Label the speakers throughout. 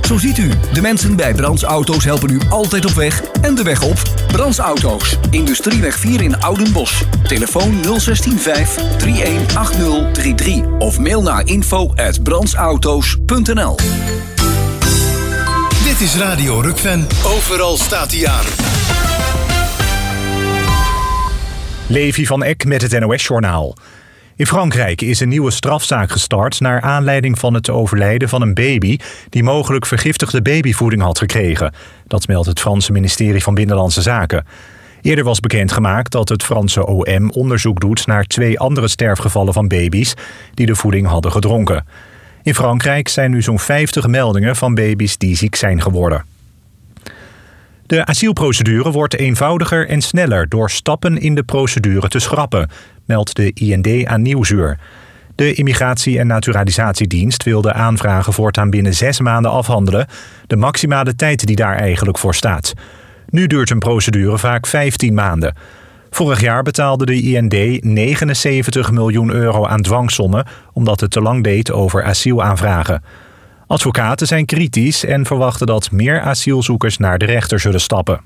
Speaker 1: Zo ziet u, de mensen bij Brands Auto's helpen u altijd op weg en de weg op. Brands Auto's, Industrieweg 4 in Oudenbosch. Telefoon 0615 318033 of mail naar info@brandsauto's.nl.
Speaker 2: Dit is Radio Rukven. Overal staat hij aan.
Speaker 3: Levi van Eck met het NOS-journaal. In Frankrijk is een nieuwe strafzaak gestart naar aanleiding van het overlijden van een baby die mogelijk vergiftigde babyvoeding had gekregen. Dat meldt het Franse ministerie van Binnenlandse Zaken. Eerder was bekendgemaakt dat het Franse OM onderzoek doet naar 2 andere sterfgevallen van baby's die de voeding hadden gedronken. In Frankrijk zijn nu zo'n 50 meldingen van baby's die ziek zijn geworden. De asielprocedure wordt eenvoudiger en sneller door stappen in de procedure te schrappen, meldt de IND aan Nieuwsuur. De Immigratie- en Naturalisatiedienst wil de aanvragen voortaan binnen 6 maanden afhandelen, de maximale tijd die daar eigenlijk voor staat. Nu duurt een procedure vaak 15 maanden. Vorig jaar betaalde de IND 79 miljoen euro aan dwangsommen omdat het te lang deed over asielaanvragen. Advocaten zijn kritisch en verwachten dat meer asielzoekers naar de rechter zullen stappen.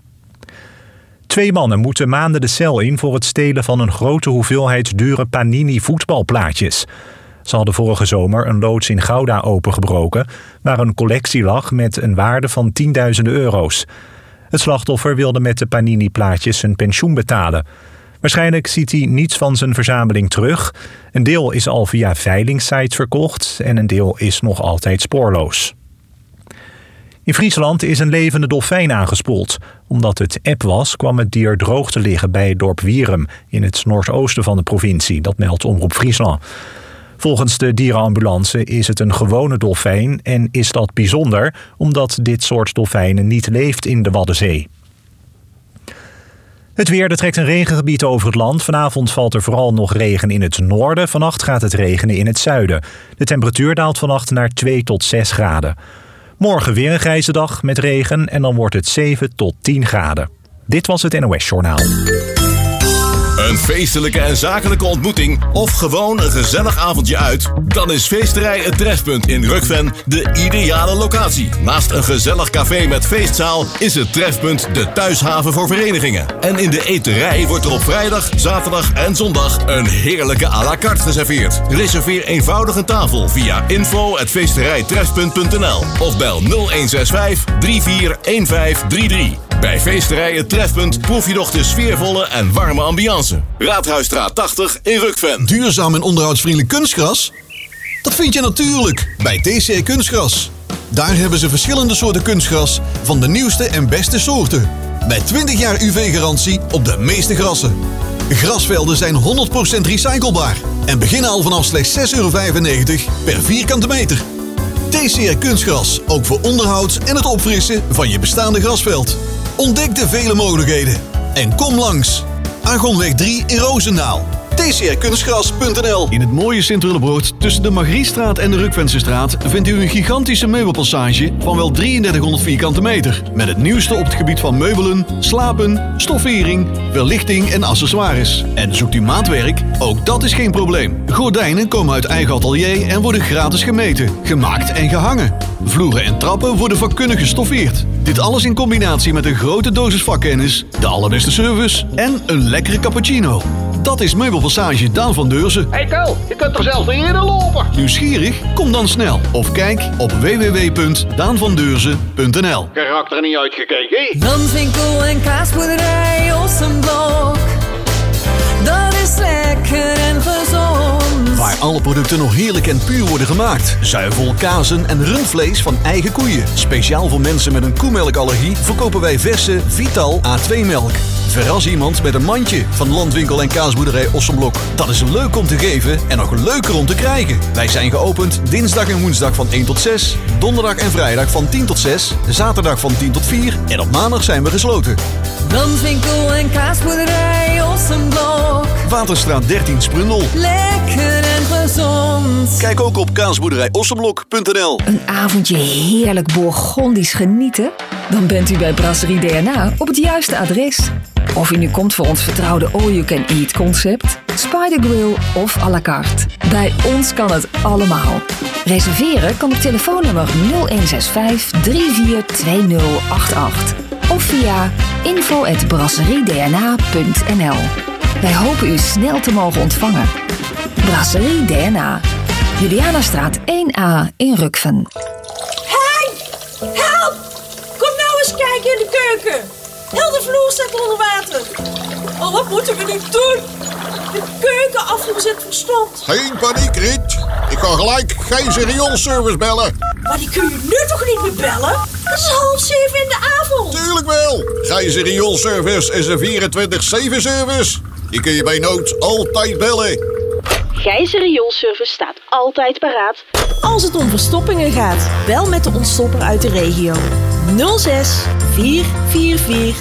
Speaker 3: 2 mannen moeten maanden de cel in voor het stelen van een grote hoeveelheid dure Panini voetbalplaatjes. Ze hadden vorige zomer een loods in Gouda opengebroken, waar een collectie lag met een waarde van tienduizenden euro's. Het slachtoffer wilde met de Panini-plaatjes zijn pensioen betalen. Waarschijnlijk ziet hij niets van zijn verzameling terug. Een deel is al via veilingssites verkocht en een deel is nog altijd spoorloos. In Friesland is een levende dolfijn aangespoeld. Omdat het eb was, kwam het dier droog te liggen bij het dorp Wierum in het noordoosten van de provincie. Dat meldt Omroep Friesland. Volgens de dierenambulance is het een gewone dolfijn en is dat bijzonder omdat dit soort dolfijnen niet leeft in de Waddenzee. Het weer, er trekt een regengebied over het land. Vanavond valt er vooral nog regen in het noorden. Vannacht gaat het regenen in het zuiden. De temperatuur daalt vannacht naar 2 tot 6 graden. Morgen weer een grijze dag met regen en dan wordt het 7 tot 10 graden. Dit was het NOS-journaal.
Speaker 2: Een feestelijke en zakelijke ontmoeting of gewoon een gezellig avondje uit? Dan is Feesterij Het Trefpunt in Rukven de ideale locatie. Naast een gezellig café met feestzaal is het Trefpunt de thuishaven voor verenigingen. En in de eterij wordt er op vrijdag, zaterdag en zondag een heerlijke à la carte geserveerd. Reserveer eenvoudig een tafel via info@feesterijtrefpunt.nl of bel 0165 341533. Bij Feesterij Het Trefpunt proef je nog de sfeervolle en warme ambiance. Raadhuisstraat 80 in Rukven.
Speaker 4: Duurzaam en onderhoudsvriendelijk kunstgras? Dat vind je natuurlijk bij TCR Kunstgras. Daar hebben ze verschillende soorten kunstgras van de nieuwste en beste soorten. Met 20 jaar UV-garantie op de meeste grassen. Grasvelden zijn 100% recyclebaar en beginnen al vanaf slechts €6,95 per vierkante meter. TCR Kunstgras, ook voor onderhoud en het opfrissen van je bestaande grasveld. Ontdek de vele mogelijkheden en kom langs. Argonweg 3 in Roosendaal. tcrkunstgras.nl.
Speaker 5: In het mooie Sint-Willebroord tussen de Margriestraat en de Rukvensestraat vindt u een gigantische meubelpassage van wel 3300 vierkante meter. Met het nieuwste op het gebied van meubelen, slapen, stoffering, verlichting en accessoires. En zoekt u maatwerk? Ook dat is geen probleem. Gordijnen komen uit eigen atelier en worden gratis gemeten, gemaakt en gehangen. Vloeren en trappen worden vakkundig gestoffeerd. Dit alles in combinatie met een grote dosis vakkennis, de allerbeste service en een lekkere cappuccino. Dat is Meubelpassage Daan van Deurzen.
Speaker 6: Hey Tel, je kunt er zelfs niet in lopen.
Speaker 5: Nieuwsgierig? Kom dan snel of kijk op www.daanvandeurzen.nl.
Speaker 6: Karakter niet uitgekeken.
Speaker 7: Danswinkel en kaasboerderij Ossenblok. Dat is lekker en gezond.
Speaker 5: Waar alle producten nog heerlijk en puur worden gemaakt. Zuivel, kazen en rundvlees van eigen koeien. Speciaal voor mensen met een koemelkallergie verkopen wij verse Vital A2-melk. Verras iemand met een mandje van Landwinkel en kaasboerderij Ossenblok. Dat is leuk om te geven en nog leuker om te krijgen. Wij zijn geopend dinsdag en woensdag van 1 tot 6, donderdag en vrijdag van 10 tot 6, zaterdag van 10 tot 4 en op maandag zijn we gesloten.
Speaker 7: Landwinkel en kaasboerderij Ossenblok.
Speaker 5: Waterstraat 13 Sprundel.
Speaker 7: Lekker en gezond.
Speaker 5: Kijk ook op kaasboerderijossenblok.nl.
Speaker 7: Een avondje heerlijk Bourgondisch genieten? Dan bent u bij Brasserie DNA op het juiste adres.
Speaker 8: Of u nu komt voor ons vertrouwde all-you-can-eat concept, Spider Grill of à la carte. Bij ons kan het allemaal. Reserveren kan op telefoonnummer 0165 342088 of via info@brasseriedna.nl. Wij hopen u snel te mogen ontvangen. Brasserie DNA. Julianastraat 1A in Rukven.
Speaker 9: Hey! Help! Kom nou eens kijken in de keuken. Heel de vloer staat onder water. Oh, wat moeten we nu doen? De keukenafvoer zit verstomd.
Speaker 10: Geen paniek, Riet. Ik ga gelijk Gijzer Rioolservice bellen.
Speaker 9: Maar die kun je nu toch niet meer bellen? Het is 6:30 in de avond.
Speaker 10: Tuurlijk wel. Gijzer Rioolservice is een 24/7 service. Die kun je bij nood altijd bellen.
Speaker 11: Gijzer Rioolservice staat altijd paraat.
Speaker 9: Als het om verstoppingen gaat, bel met de ontstopper uit de regio. 06 444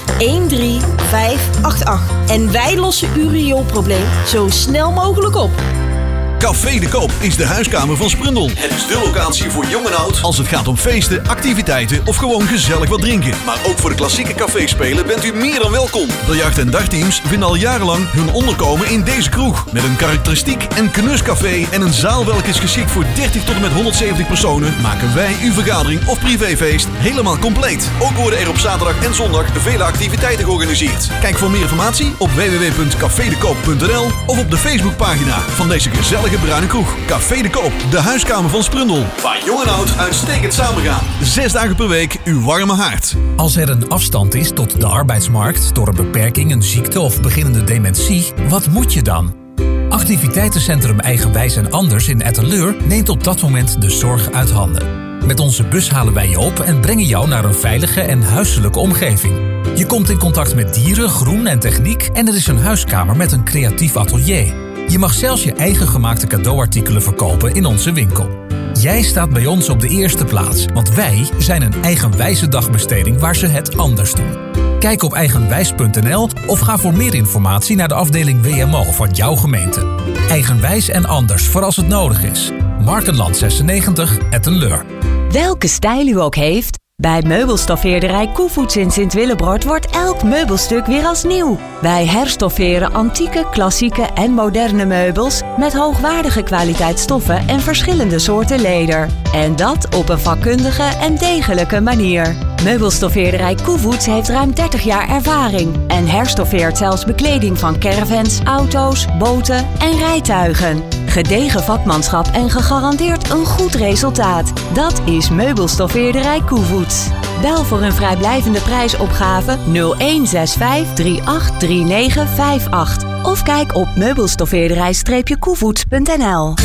Speaker 9: 13588. En wij lossen uw rioolprobleem zo snel mogelijk op.
Speaker 5: Café de Koop is de huiskamer van Sprundel. Het is de locatie voor jong en oud als het gaat om feesten, activiteiten of gewoon gezellig wat drinken. Maar ook voor de klassieke caféspelen bent u meer dan welkom. Biljart- en dagteams vinden al jarenlang hun onderkomen in deze kroeg. Met een karakteristiek en knuscafé en een zaal welke is geschikt voor 30 tot en met 170 personen, maken wij uw vergadering of privéfeest helemaal compleet. Ook worden er op zaterdag en zondag vele activiteiten georganiseerd. Kijk voor meer informatie op www.cafedekoop.nl of op de Facebookpagina van deze gezellige bruine kroeg. Café de Koop, de huiskamer van Sprundel. Waar jong en oud uitstekend samengaan. 6 dagen per week uw warme haard.
Speaker 12: Als er een afstand is tot de arbeidsmarkt door een beperking, een ziekte of beginnende dementie, wat moet je dan? Activiteitencentrum Eigenwijs en Anders in Etteleur neemt op dat moment de zorg uit handen. Met onze bus halen wij je op en brengen jou naar een veilige en huiselijke omgeving. Je komt in contact met dieren, groen en techniek en er is een huiskamer met een creatief atelier. Je mag zelfs je eigen gemaakte cadeauartikelen verkopen in onze winkel. Jij staat bij ons op de eerste plaats, want wij zijn een eigenwijze dagbesteding waar ze het anders doen. Kijk op eigenwijs.nl of ga voor meer informatie naar de afdeling WMO van jouw gemeente. Eigenwijs en anders voor als het nodig is. Markenland 96, Etteleur.
Speaker 13: Welke stijl u ook heeft, bij meubelstoffeerderij Koevoets in Sint-Willebroord wordt elk meubelstuk weer als nieuw. Wij herstofferen antieke, klassieke en moderne meubels met hoogwaardige kwaliteit stoffen en verschillende soorten leder. En dat op een vakkundige en degelijke manier. Meubelstoffeerderij Koevoets heeft ruim 30 jaar ervaring en herstoffeert zelfs bekleding van caravans, auto's, boten en rijtuigen. Gedegen vakmanschap en gegarandeerd een goed resultaat. Dat is Meubelstoffeerderij Koevoets. Bel voor een vrijblijvende prijsopgave 0165 383958 of kijk op meubelstoffeerderij-koevoets.nl.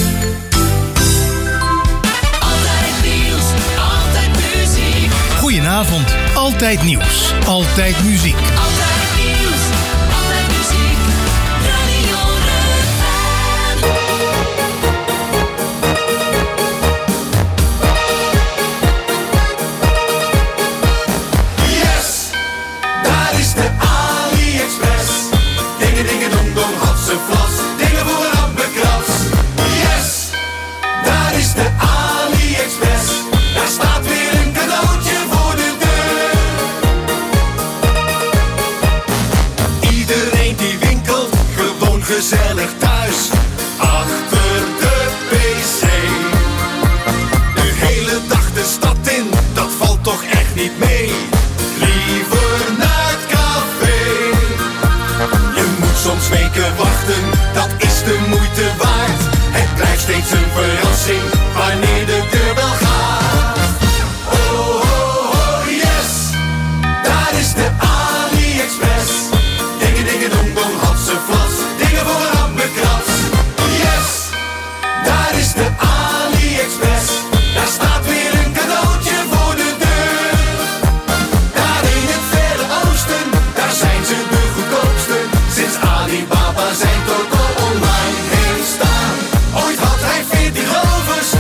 Speaker 14: Goedenavond, altijd nieuws, altijd muziek.
Speaker 7: Altijd nieuws, altijd muziek. Radio
Speaker 15: Yes, daar is de AliExpress. Dingen, dingen, dong, dong, hapseflas. Dingen voor een ambekrats. Yes, daar is de AliExpress. Daar staat weer een cadeautje voor de deur. Iedereen die winkelt, gewoon gezellig thuis. Achter de PC. De hele dag de stad in, dat valt toch echt niet mee. Liever naar het café. Je moet soms weken wachten, dat is de moeite waard. Het blijft steeds een verrassing wanneer de deurbel gaat. Oh, oh, oh, yes, daar is de AliExpress. Dingen, dingen, dong, dong, hapseflas. Dingen voor een ambekrats. Yes, daar is de AliExpress. Daar staat weer een cadeautje voor de deur. Daar in het verre oosten, daar zijn ze de goedkoopste. Sinds Alibaba zijn toko online heeft staan. Ooit had hij 40 rovers,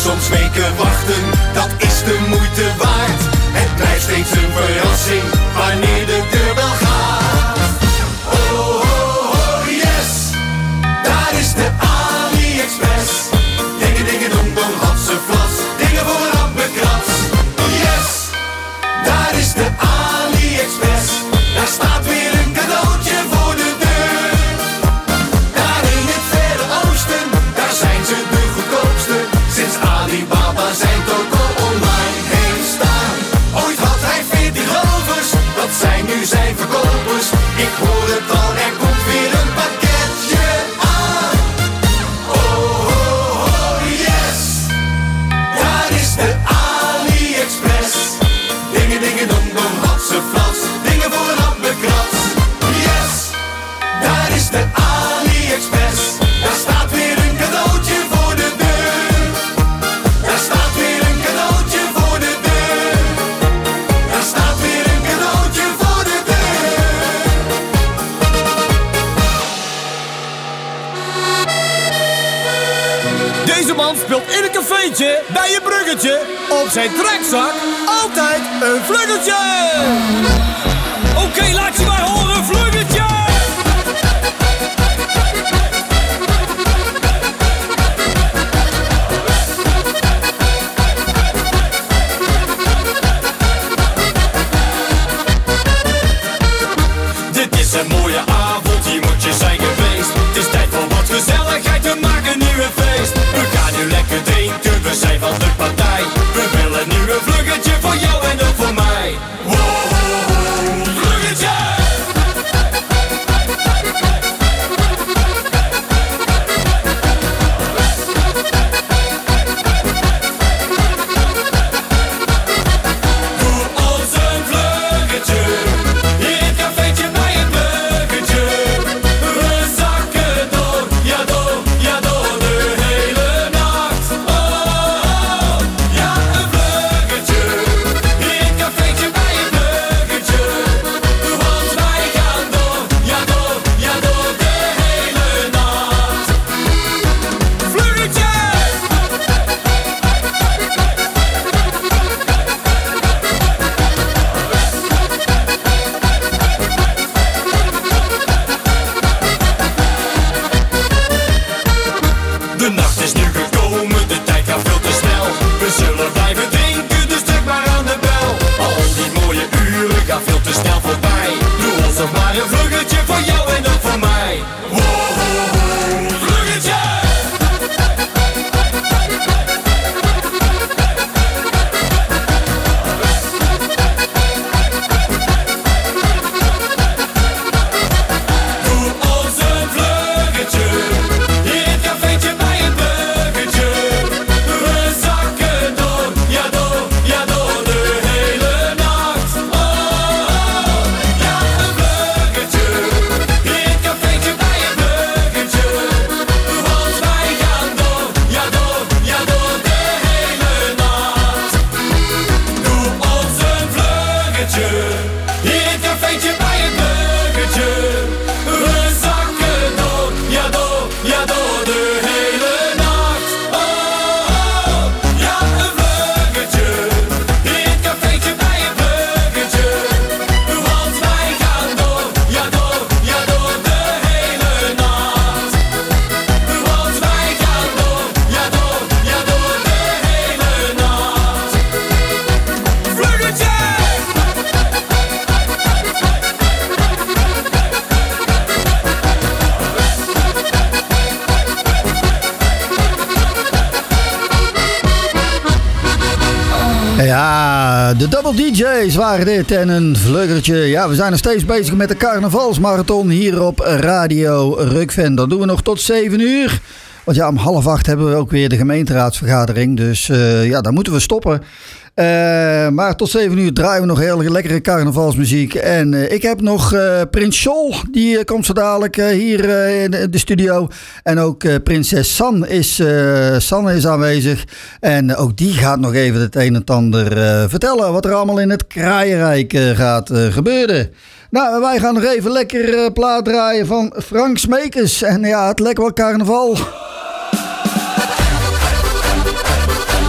Speaker 15: soms weken wachten, dat is de moeite waard. Het blijft steeds een verrassing, wanneer de deurbel gaat. Oh, oh, oh, yes, daar is de AliExpress. Dingen, dingen, dong, dong, hapseflas, dingen voor een appelkrats. Yes, daar is de AliExpress. Daar staat weer een cadeautje voor de deur. Daar in het verre oosten, daar zijn ze de goedkoopste. Sinds Alibaba zijn toko online heen staan. Ooit had hij 40 rovers, dat zijn nu zijn verkopers. Ik hoor het al, er komt weer een pakketje aan. Oh, oh, oh, yes, daar is de AliExpress. Dingen, dingen, dong, dong, hapseflas, dingen voor een appelkrats. Yes, daar is de AliExpress. Daar staat weer een cadeautje voor de deur. Daar staat weer een cadeautje voor de deur. Daar staat weer een cadeautje voor de deur.
Speaker 16: Deze man speelt in een cafeetje bij een bruggetje. Op zijn trekzak altijd een vluggeltje. Oké, laat je maar horen, vluggeltje.
Speaker 15: Dit is een mooie avond, hier moet je zijn geweest. Het is tijd voor wat gezelligheid, we maken nu een feest. We gaan nu lekker drinken, we zijn van de partij. We willen nu een vluggetje voor jou en ook voor mij. Wow, vluggetje! Doe ons een vluggetje, in het cafeetje bij het buggetje. We zakken door, ja door, ja door de hele nacht. Oh, ja een vluggetje, in het cafeetje bij het buggetje. Want wij gaan door, ja door, ja door de hele nacht. Vluggetje! De nacht is nu gekomen, de tijd gaat veel te snel. We zullen blijven drinken, dus druk maar aan de bel. Al die mooie uren gaan veel te snel voorbij. Doe ons nog maar een vluggetje voor jou en ook voor mij. Wow, vluggetje! Doe ons een vluggetje, in het cafeetje bij het buggetje. We zakken door, ja door, ja door de hele nacht. Oh, ja een vluggetje, in het cafeetje bij het buggetje. Want wij gaan door, ja door, ja door de hele nacht. Doe ons een vluggetje, in het cafeetje bij het buggetje. We zakken door, ja door, ja door de hele nacht. Oh, ja een vluggetje, in het cafeetje bij het buggetje. Want wij gaan door, ja door, ja door de hele nacht. Want wij gaan door, ja door, ja door de hele nacht. Vluggetje!
Speaker 17: Ja, de Double DJ's waren dit en een vluggertje. Ja, we zijn nog steeds bezig met de carnavalsmarathon hier op Radio Rukven. Dat doen we nog tot 7 uur. Want ja, om 7:30 hebben we ook weer de gemeenteraadsvergadering. Dus ja, dan moeten we stoppen. Maar tot 7 uur draaien we nog heel lekkere carnavalsmuziek. En ik heb nog Prins Sol. Die komt zo dadelijk hier in de studio. En ook prinses Sanne is aanwezig. En ook die gaat nog even het een en ander vertellen. Wat er allemaal in het Kraaienrijk gaat gebeuren. Nou, wij gaan nog even lekker plaat draaien van Frank Smekens. En ja, het lijkt wel carnaval.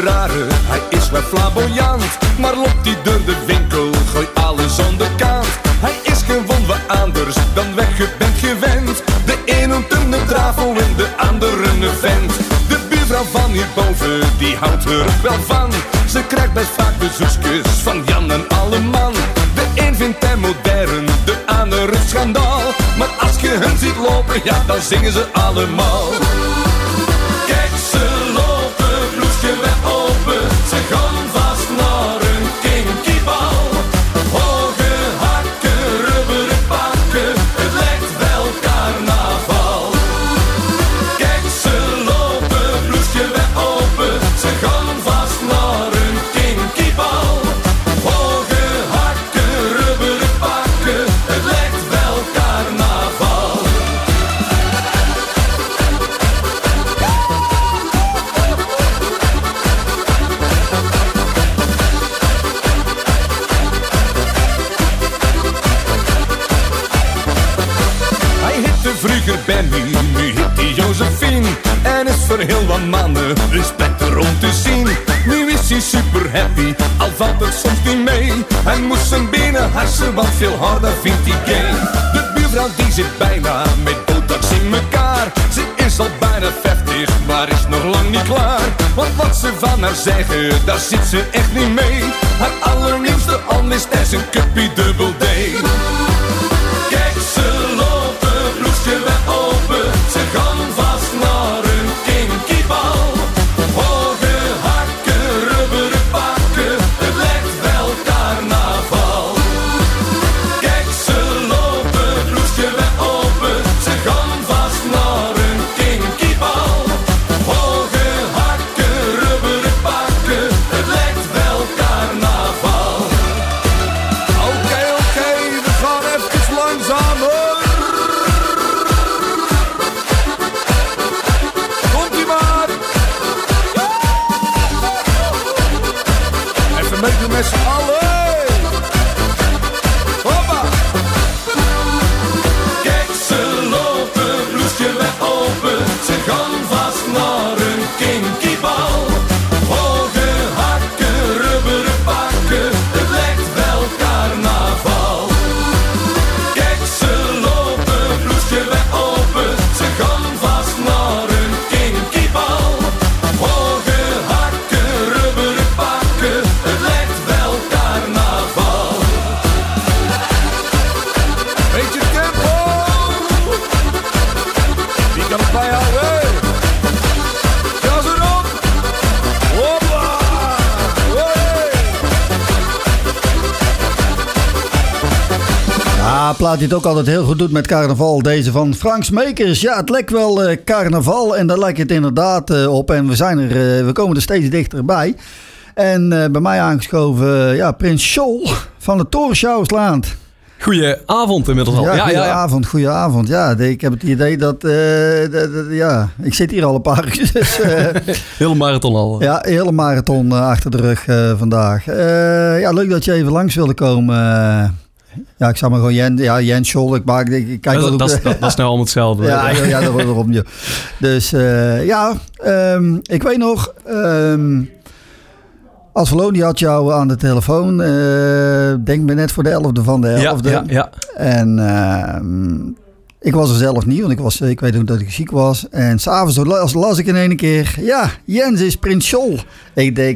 Speaker 15: rare, hij is wel flamboyant. Maar loopt hij door de winkel, gooi alles aan de kant. Hij is gewoon wat anders dan weg je bent gewend. De een noemt hem een trafo en de andere een vent. De buurvrouw van hierboven, die houdt er wel van. Ze krijgt best vaak bezoekjes van Jan en Alleman. De een vindt hem modern, de andere schandaal. Maar als je hen ziet lopen, ja dan zingen ze allemaal. Kijk ze lopen, bloesje weg open. Ze gaan vast naar een kinkiebal. Hoge hakken, rubberen pakken, het lijkt wel carnaval. Kijk ze lopen, bloesje weg open. Ze gaan vast naar een kinkiebal. Hoge hakken, rubberen pakken, het lijkt wel carnaval. Hij hitte vroeger Benny, nu hit hij Josephine. En is voor heel wat mannen respect om te zien. Nu is hij super happy, al valt het soms niet mee. Hij moest zijn benen harsen, want veel harder vindt hij gay. De buurvrouw die zit bijna met botox in mekaar. Ze is al bijna 50, maar is nog lang niet klaar. Want wat ze van haar zeggen, daar zit ze echt niet mee. Haar allernieuwste onlist is een cuppie dubbel D. Kijk ze lopen, bloesje weg open. Ze gaan vast naar een kinkiebal. Hoge hakken, rubberen pakken, het lijkt wel carnaval. Kijk ze lopen, bloesje weg open. Ze gaan vast naar een kinkiebal. Hoge hakken, rubberen pakken, het lijkt wel carnaval. Oké, we gaan even langzamer. Komt-ie maar. Even meedoen met z'n allen. Hoppa. Kijk ze lopen, bloesje weg open. Ze gaan vast naar een kinkiebal. Hoge hakken, rubberen pakken, het lijkt wel carnaval. Kijk ze lopen, bloesje weg open. Ze gaan vast naar een kinkiebal. Hoge hakken, rubberen pakken, het lijkt wel carnaval. Beetje tempo. Wie kan het bijhouden? Gas erop. Hoppa. Hey.
Speaker 17: Ja, plaat die het ook altijd heel goed doet met carnaval. Deze van Frank Smekers. Ja, het lijkt wel carnaval en daar lijkt het inderdaad op. En we komen er steeds dichterbij. En bij mij aangeschoven, ja, Prins Scholl van de Torensjouwerslaan.
Speaker 18: Goedenavond inmiddels al.
Speaker 17: Goedenavond. Ja, ik heb het idee dat, ik zit hier al een paar uur. Dus,
Speaker 18: hele marathon al.
Speaker 17: Ja, hele marathon achter de rug vandaag. Ja, leuk dat je even langs wilde komen. Ja, ik zou maar gewoon Jens Scholl. Ik kijk
Speaker 18: dat is nou allemaal hetzelfde.
Speaker 17: Ja, daarom. Dus ik weet nog... Als Valonie had jou aan de telefoon, denk me net voor de 11e van de 11e.
Speaker 18: Ja.
Speaker 17: En ik was er zelf niet, want ik weet ook dat ik ziek was. En s'avonds las ik in één keer, ja, Jens is Prins Scholl. Ik denk,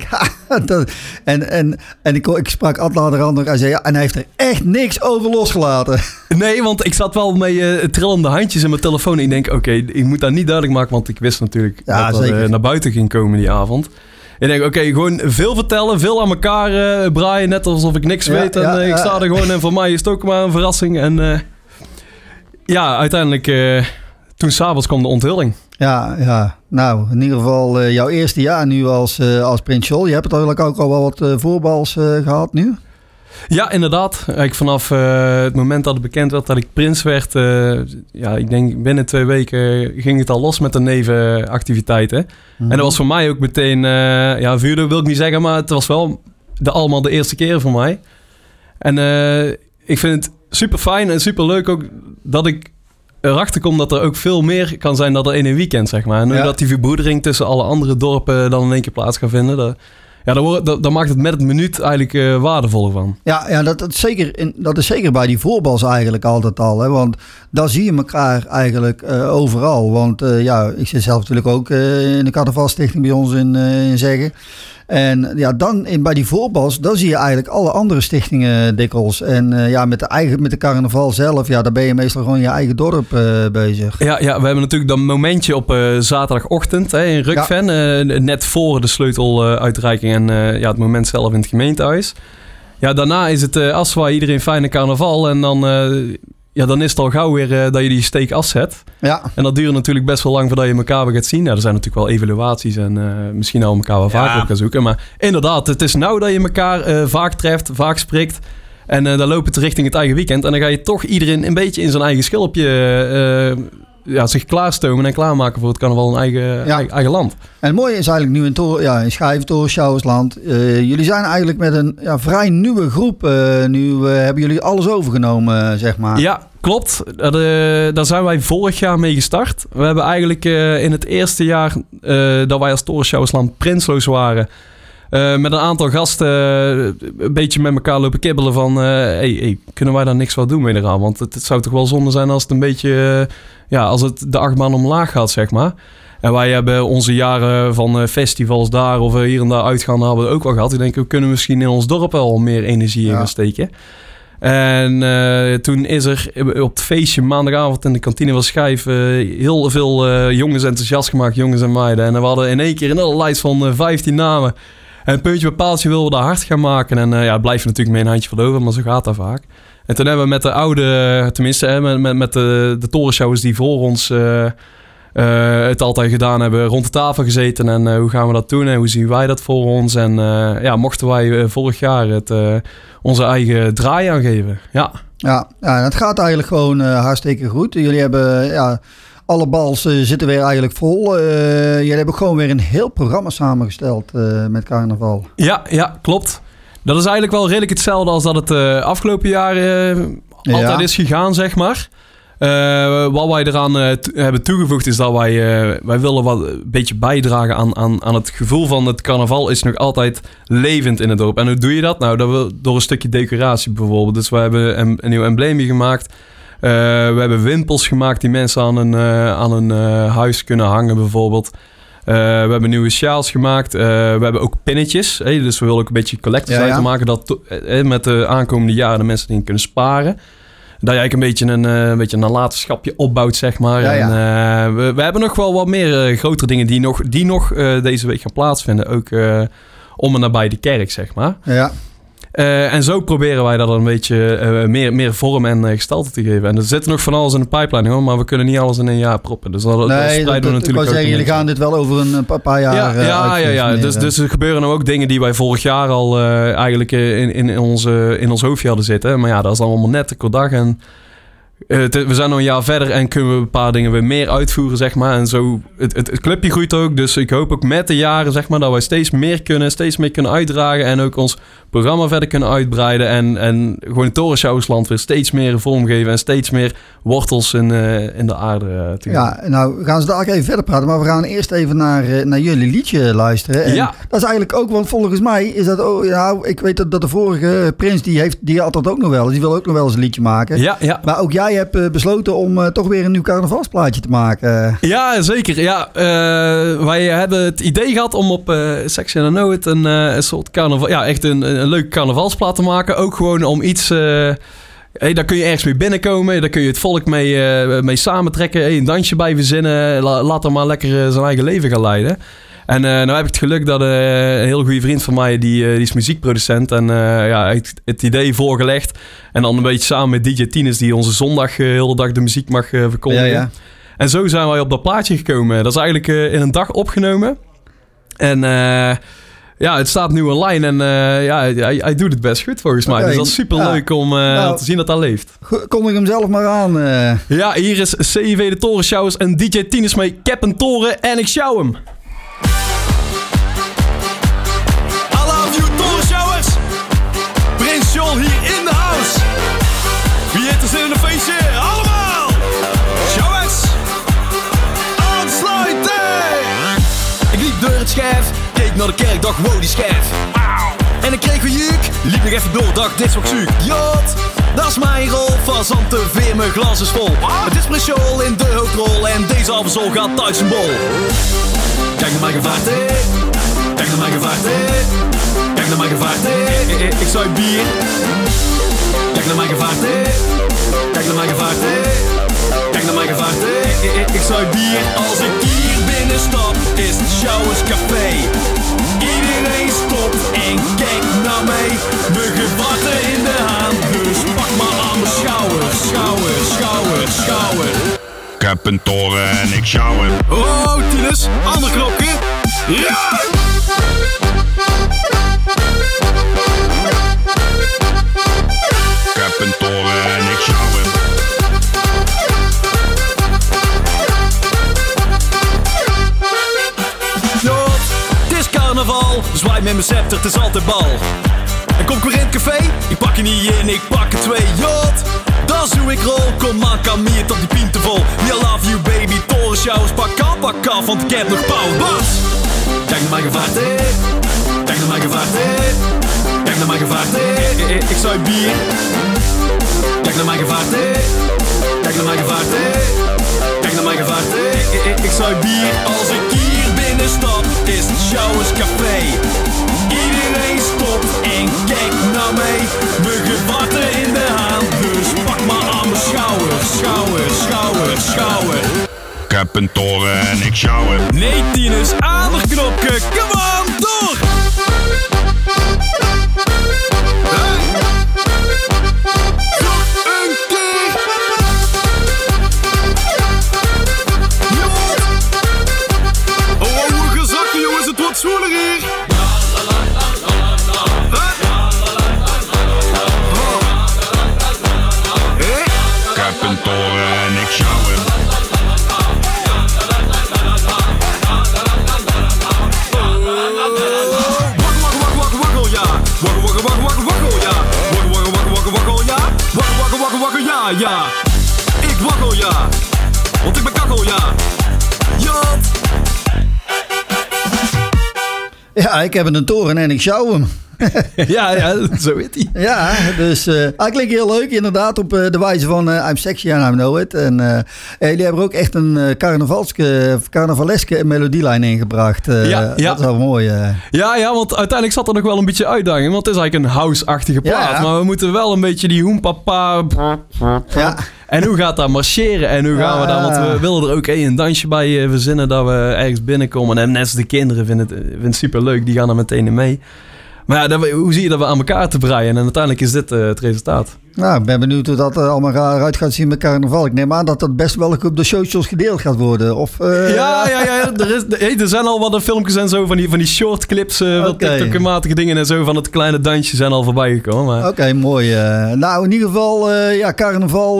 Speaker 17: ik sprak Adla erander en zei, ja, en hij heeft er echt niks over losgelaten.
Speaker 18: Nee, want ik zat wel met trillende handjes in mijn telefoon. En ik denk, oké, ik moet dat niet duidelijk maken, want ik wist natuurlijk dat er naar buiten ging komen die avond. Ik denk, oké, gewoon veel vertellen, veel aan elkaar braaien, net alsof ik niks weet. En ik sta er gewoon en voor mij is het ook maar een verrassing. En uiteindelijk, toen s'avonds kwam de onthulling.
Speaker 17: Ja. Nou, in ieder geval jouw eerste jaar nu als Prins Scholl. Je hebt natuurlijk ook al wel wat voorbals gehad nu.
Speaker 18: Ja, inderdaad. Vanaf het moment dat het bekend werd dat ik prins werd... ik denk binnen 2 weken ging het al los met de nevenactiviteiten. Mm-hmm. En dat was voor mij ook meteen... vuurder wil ik niet zeggen, maar het was wel allemaal de eerste keer voor mij. En ik vind het super fijn en super leuk ook dat ik erachter kom dat er ook veel meer kan zijn dan er in een weekend, zeg maar. En dat die verbroedering tussen alle andere dorpen dan in één keer plaats kan vinden. Dan maakt het met het minuut eigenlijk waardevoller van. Ja, dat is zeker bij die voorbals eigenlijk altijd al. Hè? Want daar zie je elkaar eigenlijk overal. Want ik zit zelf natuurlijk ook in de carnavalstichting bij ons in Zeggen. En dan bij die voorbals, dan zie je eigenlijk alle andere stichtingen dikwijls. En met de carnaval zelf, daar ben je meestal gewoon in je eigen dorp bezig. Ja, we hebben natuurlijk dat momentje op zaterdagochtend in Rukven. Net voor de sleuteluitreiking en het moment zelf in het gemeentehuis. Ja, daarna is het afzwaaien, iedereen fijne carnaval. En dan is het al gauw weer dat je die steek afzet. Ja. En dat duurt natuurlijk best wel lang voordat je elkaar weer gaat zien. Er zijn natuurlijk wel evaluaties en misschien al elkaar wel vaker op gaan zoeken. Maar inderdaad, het is nou dat je elkaar vaak treft, vaak spreekt. En dan loopt het richting het eigen weekend. En dan ga je toch iedereen een beetje in zijn eigen schilpje zich klaarstomen en klaarmaken voor het carnaval in eigen land. En het mooie is eigenlijk nu in Schijventoren, Sjouwersland. Jullie zijn eigenlijk met een vrij nieuwe groep. Nu hebben jullie alles overgenomen, zeg maar. Ja, klopt. Daar zijn wij vorig jaar mee gestart. We hebben eigenlijk in het eerste jaar dat wij als Toren Sjouwersland prinsloos waren... met een aantal gasten een beetje met elkaar lopen kibbelen van... kunnen wij daar niks wat doen mee eraan? Want het zou toch wel zonde zijn als het een beetje... als het de achtbaan omlaag gaat, zeg maar. En wij hebben onze jaren van festivals daar of hier en daar uitgaan... hebben we ook wel gehad. Ik denk, we kunnen misschien in ons dorp wel meer energie in gaan steken. En toen is er op het feestje maandagavond in de kantine van Schijf... heel veel jongens enthousiast gemaakt, jongens en meiden. En we hadden in één keer een hele lijst van 15 namen... En puntje bij paaltje wilden we daar hard gaan maken. En het blijft natuurlijk mee een handje van over, maar zo gaat dat vaak. En toen hebben we met de oude, tenminste met de torenshows die voor ons het altijd gedaan hebben, rond de tafel gezeten. En hoe gaan we dat doen en hoe zien wij dat voor ons? En mochten wij vorig jaar onze eigen draai aangeven. Ja, het gaat eigenlijk gewoon hartstikke goed. Jullie hebben... Alle bals zitten weer eigenlijk vol. Jullie hebben gewoon weer een heel programma samengesteld met carnaval. Ja, klopt. Dat is eigenlijk wel redelijk hetzelfde als dat het afgelopen jaar altijd is gegaan, zeg maar. Wat wij eraan hebben toegevoegd is dat wij willen wat een beetje bijdragen aan het gevoel van het carnaval is nog altijd levend in het dorp. En hoe doe je dat? Nou, door een stukje decoratie bijvoorbeeld. Dus we hebben een nieuw embleemje gemaakt. We hebben wimpels gemaakt die mensen aan een huis kunnen hangen bijvoorbeeld. We hebben nieuwe sjaals gemaakt. We hebben ook pinnetjes. Dus we willen ook een beetje collectors item maken. Dat met de aankomende jaren de mensen erin kunnen sparen. Dat je eigenlijk een beetje een nalatenschapje opbouwt, zeg maar. Ja. En, we hebben nog wel wat meer grotere dingen die nog deze week gaan plaatsvinden. Ook om en nabij de kerk, zeg maar. Ja. En zo proberen wij dat een beetje meer vorm en gestalte te geven. En er zit nog van alles in de pipeline, hoor, maar we kunnen niet alles in een jaar proppen. Dus dat spreiden we natuurlijk ook. Zeggen, jullie gaan dit wel over een paar jaar. Ja. Dus er gebeuren nou ook dingen die wij vorig jaar al eigenlijk in ons hoofdje hadden zitten. Maar dat is allemaal net de dag. En we zijn nog een jaar verder en kunnen we een paar dingen weer meer uitvoeren, zeg maar. En zo, het clubje groeit ook. Dus ik hoop ook met de jaren, zeg maar, dat wij steeds meer kunnen uitdragen. En ook ons programma verder kunnen uitbreiden. En gewoon Toren Sjouwersland weer steeds meer vormgeven. En steeds meer wortels in de aarde te geven. Ja, nou gaan ze daar even verder praten. Maar we gaan eerst even naar jullie liedje luisteren. En dat is eigenlijk ook, want volgens mij is dat... ik weet dat de vorige Prins, die had dat ook nog wel eens. Die wil ook nog wel eens een liedje maken. Ja. Maar ook jij hebt besloten om toch weer een nieuw carnavalsplaatje te maken. Ja, zeker. Ja, wij hebben het idee gehad om op Sexy and I Know It een soort carnaval... Ja, echt een leuke carnavalsplaat te maken. Ook gewoon om iets... daar kun je ergens mee binnenkomen. Daar kun je het volk mee samentrekken. Een dansje bij verzinnen. Laat hem maar lekker zijn eigen leven gaan leiden. En nou heb ik het geluk dat een heel goede vriend van mij, die is muziekproducent. En heeft het idee voorgelegd. En dan een beetje samen met DJ Tines, die onze zondag heel de dag de muziek mag verkondigen. Ja. En zo zijn wij op dat plaatje gekomen. Dat is eigenlijk in een dag opgenomen. En het staat nu online. En hij doet het best goed volgens mij. Dus dat is super leuk om te zien dat dat leeft. Kondig hem zelf maar aan. Ja, hier is CIV de Torenshows en DJ Tines mee. Ik heb een toren en ik sjouw hem.
Speaker 15: Hier in de house. Wie heeft er zin in een feestje? Allemaal!
Speaker 18: ik naar de kerk, dacht wow die schijf. En ik kreeg weer juk, liep nog even door, dacht dit is wat zoek. Jot, dat is mijn rol, fazant te veer, mijn glas is vol. Het is Preciol in de hoofdrol en deze avondsol gaat thuis een bol. Kijk naar mijn gevaarte, kijk naar mijn gevaarte, kijk naar mijn gevaarte. Ik zou bier. Kijk naar mijn gevaarte, kijk naar mijn gevaarte, kijk naar mijn gevaarte. Ik zou bier. Als ik hier binnenstap is het Showers Café. Iedereen stopt en kijkt naar mij. Mijn gevaarte in de hand, dus pak maar aan mijn schouder. Schouder, schouder, schouder.
Speaker 19: Ik heb een toren en ik shower.
Speaker 18: Oh, Tinus, ander knopje. Ja!
Speaker 19: Ik heb een toren en ik shower.
Speaker 18: Jot, het is carnaval, zwaai met mijn scepter, het is altijd bal. En kom ik weer in het café, ik pak er niet in, ik pak er twee. Jot, dat is hoe ik rol, kom maar kamier tot die pinten vol. We love you baby, torenshowers, pak af, want ik heb nog power. Bas! Kijk naar mijn gevaarte, kijk naar mijn gevaarte, kijk naar mijn gevaarte. Ik zou bier. Kijk naar mijn gevaarte, kijk naar mijn gevaarte, kijk naar mijn gevaarte. Ik zou bier. Als ik hier binnenstap is het Showers Café. Iedereen stopt en kijkt naar mij. Mijn gevaarte in de hand, dus pak maar aan mijn schouder. Schouder, schouder, schouder.
Speaker 19: Ik heb een toren en ik shower.
Speaker 18: Nee, Tinus, ander knopje, come on, door! Zwoeler hier!
Speaker 19: Ik heb een toren en ik shower.
Speaker 18: Waggle ja! Waggle ja! Waggle ja! Ja! Ik waggle ja! Want ik ben kakkel ja! Jot!
Speaker 17: Ja, ik heb een toren en ik sjouw hem.
Speaker 18: ja, zo weet hij.
Speaker 17: Ja, dus hij klinkt heel leuk inderdaad op de wijze van I'm sexy and I know it. En jullie hebben ook echt een carnavaleske melodielijn ingebracht.
Speaker 18: Ja.
Speaker 17: Dat is wel mooi.
Speaker 18: Ja, want uiteindelijk zat er nog wel een beetje uitdaging. Want het is eigenlijk een house-achtige plaat. Ja. Maar we moeten wel een beetje die hoempapa...
Speaker 17: Ja.
Speaker 18: En hoe gaat dat marcheren? En hoe gaan we daar? Want we willen er ook een dansje bij verzinnen dat we ergens binnenkomen. En net als de kinderen vinden het super leuk. Die gaan er meteen in mee. Maar ja, hoe zie je dat we aan elkaar te breien? En uiteindelijk is dit het resultaat.
Speaker 17: Nou, ik ben benieuwd hoe dat allemaal eruit gaat zien met carnaval. Ik neem aan dat dat best wel op de socials gedeeld gaat worden. Of,
Speaker 18: Ja. Er zijn al wat filmpjes en zo van die short clips. Wat TikTok-matige dingen en zo van het kleine dansje zijn al voorbij gekomen. Maar...
Speaker 17: Oké, mooi. Nou, in ieder geval, carnaval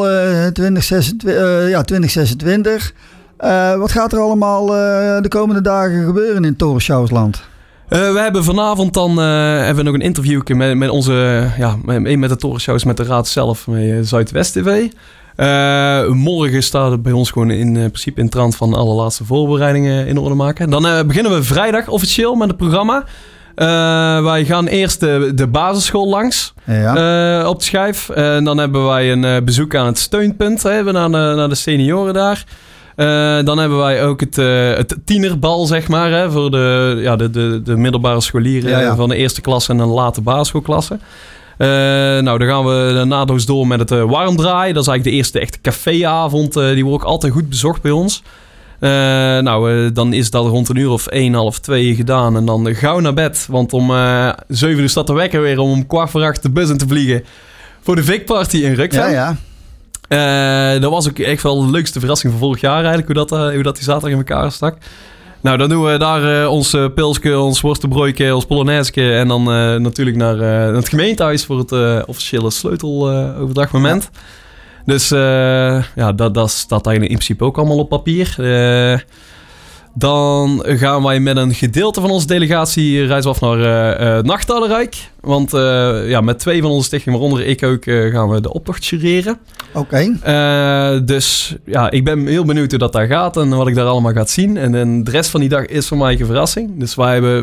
Speaker 17: 2026. Wat gaat er allemaal de komende dagen gebeuren in Torenshowersland?
Speaker 18: We hebben vanavond dan hebben we nog een interview met onze met de Torenshows, met de raad zelf, met Zuidwest TV. Morgen staat het bij ons gewoon in principe in trant van de allerlaatste voorbereidingen in orde maken. Dan beginnen we vrijdag officieel met het programma. Wij gaan eerst de basisschool langs op de schijf. Dan hebben wij een bezoek aan het steunpunt. Naar de senioren daar. Dan hebben wij ook het tienerbal, zeg maar, voor de middelbare scholieren van de eerste klasse en een late basisschoolklasse. Dan gaan we naadloos door met het warmdraai. Dat is eigenlijk de eerste echte caféavond. Die wordt ook altijd goed bezocht bij ons. Dan is dat rond 1:00 of 1:30 gedaan. En dan gauw naar bed. Want om 7:00 staat de wekker weer om 7:15 de bus in te vliegen. Voor de Vic-party in Rukven.
Speaker 17: Ja.
Speaker 18: Dat was ook echt wel de leukste verrassing van vorig jaar eigenlijk. Hoe dat die zaterdag in elkaar stak. Nou, dan doen we daar ons pilsje, ons worstenbroodje, ons polonaise. En dan natuurlijk naar het gemeentehuis voor het officiële sleuteloverdrachtmoment. Ja. Dus dat staat eigenlijk in principe ook allemaal op papier. Dan gaan wij met een gedeelte van onze delegatie reizen af naar Nachtalrijk. Want met 2 van onze stichtingen, waaronder ik ook, gaan we de optocht jureren.
Speaker 17: Oké.
Speaker 18: Dus ik ben heel benieuwd hoe dat daar gaat en wat ik daar allemaal ga zien. En de rest van die dag is voor mij een verrassing. Dus wij hebben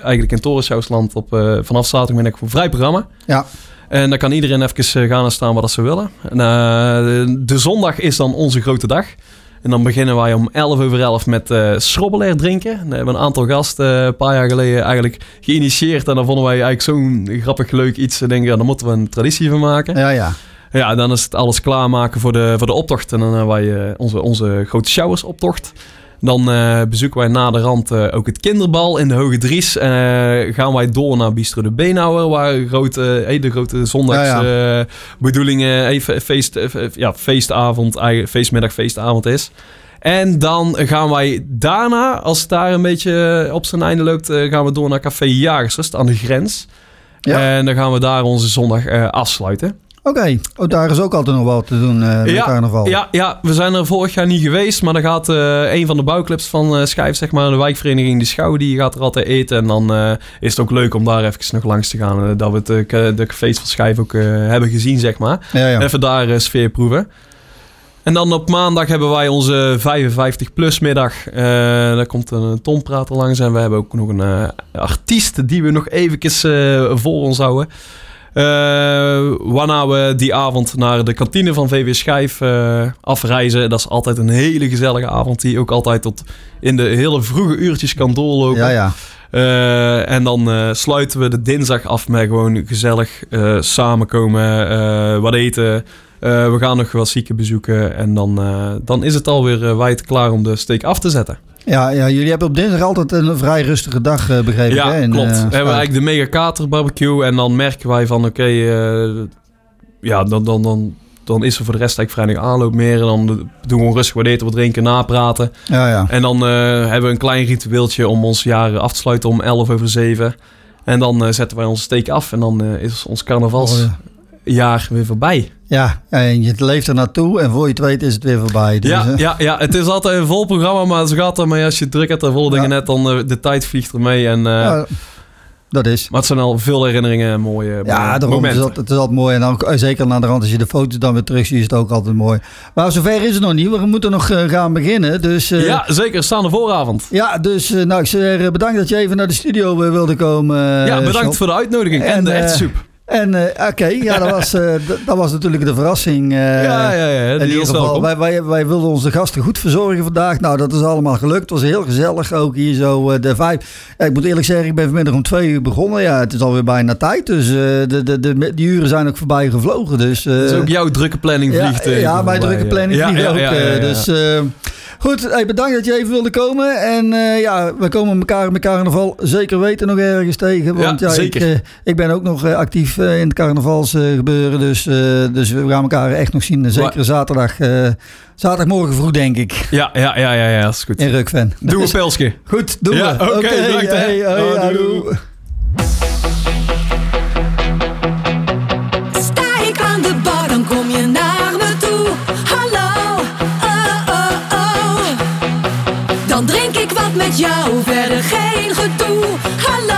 Speaker 18: eigenlijk in Torenschouwsland vanaf zaterdag ben ik voor vrij programma.
Speaker 17: Ja.
Speaker 18: En dan kan iedereen even gaan en staan wat ze willen. En, de zondag is dan onze grote dag. En dan beginnen wij om 11:11 met schrobbeleer drinken. Dan hebben we een aantal gasten een paar jaar geleden eigenlijk geïnitieerd. En dan vonden wij eigenlijk zo'n grappig leuk iets. En denken, ja, daar moeten we een traditie van maken.
Speaker 17: Ja.
Speaker 18: Ja, dan is het alles klaarmaken voor de optocht. En dan hebben wij onze grote showersoptocht. Dan bezoeken wij na de rand ook het kinderbal in de Hoge Dries. Gaan wij door naar Bistro de Beenhouwer, waar de grote zondagsbedoelingen, feestavond, feestmiddag, feestavond is. En dan gaan wij daarna, als het daar een beetje op zijn einde loopt, gaan we door naar Café Jagersrust aan de grens. Ja. En dan gaan we daar onze zondag afsluiten.
Speaker 17: Oké. Daar is ook altijd nog wat te doen met carnaval.
Speaker 18: Ja, we zijn er vorig jaar niet geweest, maar dan gaat een van de bouwclubs van Schijf, zeg maar, de wijkvereniging De Schouw, die gaat er altijd eten. En dan is het ook leuk om daar even nog langs te gaan. Dat we de cafés van Schijf ook hebben gezien, zeg maar. Ja. Even daar sfeer proeven. En dan op maandag hebben wij onze 55-plus middag. Daar komt een tonprater langs en we hebben ook nog een artiest die we nog eventjes voor ons houden. Waarna we die avond naar de kantine van VV Schijf afreizen. Dat is altijd een hele gezellige avond die ook altijd tot in de hele vroege uurtjes kan doorlopen.
Speaker 17: Ja.
Speaker 18: En dan sluiten we de dinsdag af met gewoon gezellig samenkomen, wat eten. We gaan nog wat zieken bezoeken en dan is het alweer wijd klaar om de steek af te zetten. Ja,
Speaker 17: jullie hebben op dinsdag altijd een vrij rustige dag, begrepen.
Speaker 18: Ja,
Speaker 17: hè?
Speaker 18: Klopt. We hebben eigenlijk de mega kater barbecue en dan merken wij van dan is er voor de rest eigenlijk vrijdag aanloop meer. En dan doen we gewoon rustig wat eten, wat drinken, napraten. Ja. En dan hebben we een klein ritueeltje om ons jaar af te sluiten om 11:07. En dan zetten wij onze steek af en dan is ons carnavalsjaar weer voorbij.
Speaker 17: Ja, en je leeft er naartoe en voor je het weet is het weer voorbij. Dus,
Speaker 18: ja, het is altijd een vol programma, maar zo gaat het. Maar als je druk hebt en volle dingen net, dan de tijd vliegt ermee. En,
Speaker 17: dat is.
Speaker 18: Maar het zijn al veel herinneringen en mooie momenten.
Speaker 17: Het is altijd mooi. En dan, zeker aan de rand, als je de foto's dan weer terug ziet, is het ook altijd mooi. Maar zover is het nog niet. We moeten nog gaan beginnen. Dus,
Speaker 18: ja, zeker. Staande vooravond.
Speaker 17: Ja, dus ik zeg bedankt dat je even naar de studio wilde komen.
Speaker 18: Ja, bedankt voor de uitnodiging en de echte soep.
Speaker 17: En dat was natuurlijk de verrassing. In ieder geval, wij wilden onze gasten goed verzorgen vandaag. Nou, dat is allemaal gelukt. Het was heel gezellig ook hier zo. De vibe. Ja, ik moet eerlijk zeggen, ik ben vanmiddag om 2:00 begonnen. Ja, het is alweer bijna tijd. Dus die uren zijn ook voorbij gevlogen. Dus,
Speaker 18: dat is ook jouw drukke planning vliegt.
Speaker 17: Ja, mijn drukke planning vliegt ook. Dus goed, bedankt dat je even wilde komen. En we komen elkaar met carnaval zeker weten nog ergens tegen. Want ik ben ook nog actief in het carnavalsgebeuren. Dus we gaan elkaar echt nog zien. Zeker zaterdagmorgen vroeg, denk ik.
Speaker 18: Ja, dat is goed.
Speaker 17: In Rukven.
Speaker 18: Doe een pelsje.
Speaker 17: Goed, doen we.
Speaker 18: Oké, bedankt.
Speaker 17: Doei.
Speaker 7: Sta ik aan de bar, dan kom je naar me toe. Hallo, dan drink ik wat met jou, verder geen gedoe. Hallo,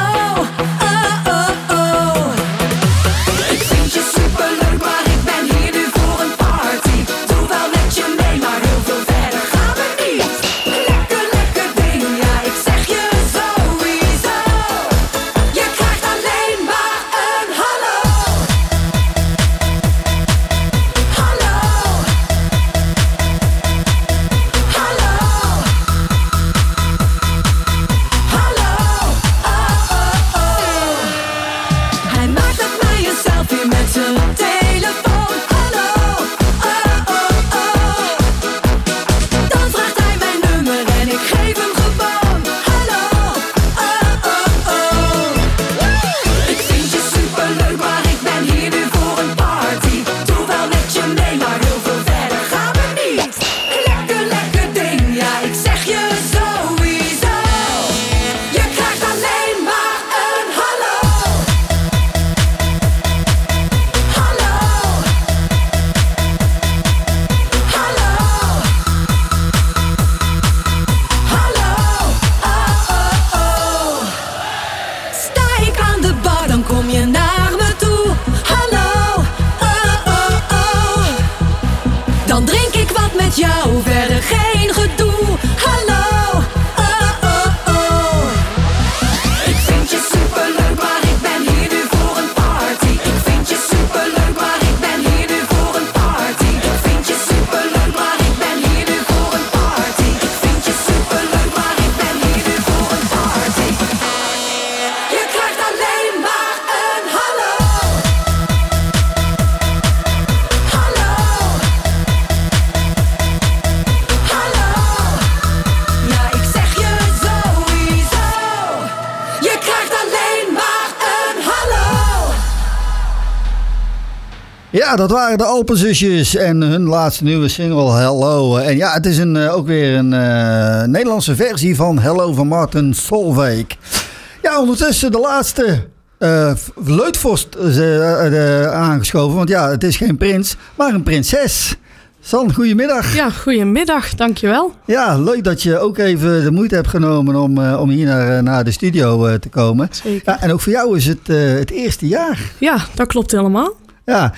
Speaker 7: ik vind je superleuk, maar ik ben hier nu voor een party. Doe wel met je mee, maar heel veel verder gaan we niet. Lekker ding, ja, ik zeg je sowieso. Je krijgt alleen maar een hallo. Hallo. Hallo. Hij maakt op mij een selfie met zijn telefoon. Hallo, dan vraagt hij mijn nummer en ik geef hem gewoon. Hallo, ik vind je superleuk, maar ik ben hier nu voor een party. Doe wel met je mee, maar heel veel verder gaan we niet. Lekker ding, ja, ik zeg je sowieso. Je krijgt alleen maar een hallo. Hallo. Hallo. Hallo. Sta ik aan de bar, dan kom je naar me toe. Hallo. Dan drink ik wat met jou, verder geen gedoe. Hallo. Ik vind je
Speaker 17: Ja, dat waren de Alpenzusjes en hun laatste nieuwe single Hello. En ja, het is ook weer een Nederlandse versie van Hello van Martin Solveig. Ja, ondertussen de laatste Leutvorst aangeschoven. Want ja, het is geen prins, maar een prinses. San, goedemiddag.
Speaker 20: Ja, goedemiddag, dankjewel.
Speaker 17: Ja, leuk dat je ook even de moeite hebt genomen om hier naar de studio te komen.
Speaker 20: Zeker.
Speaker 17: Ja, en ook voor jou is het eerste jaar.
Speaker 20: Ja, dat klopt helemaal.
Speaker 17: Ja,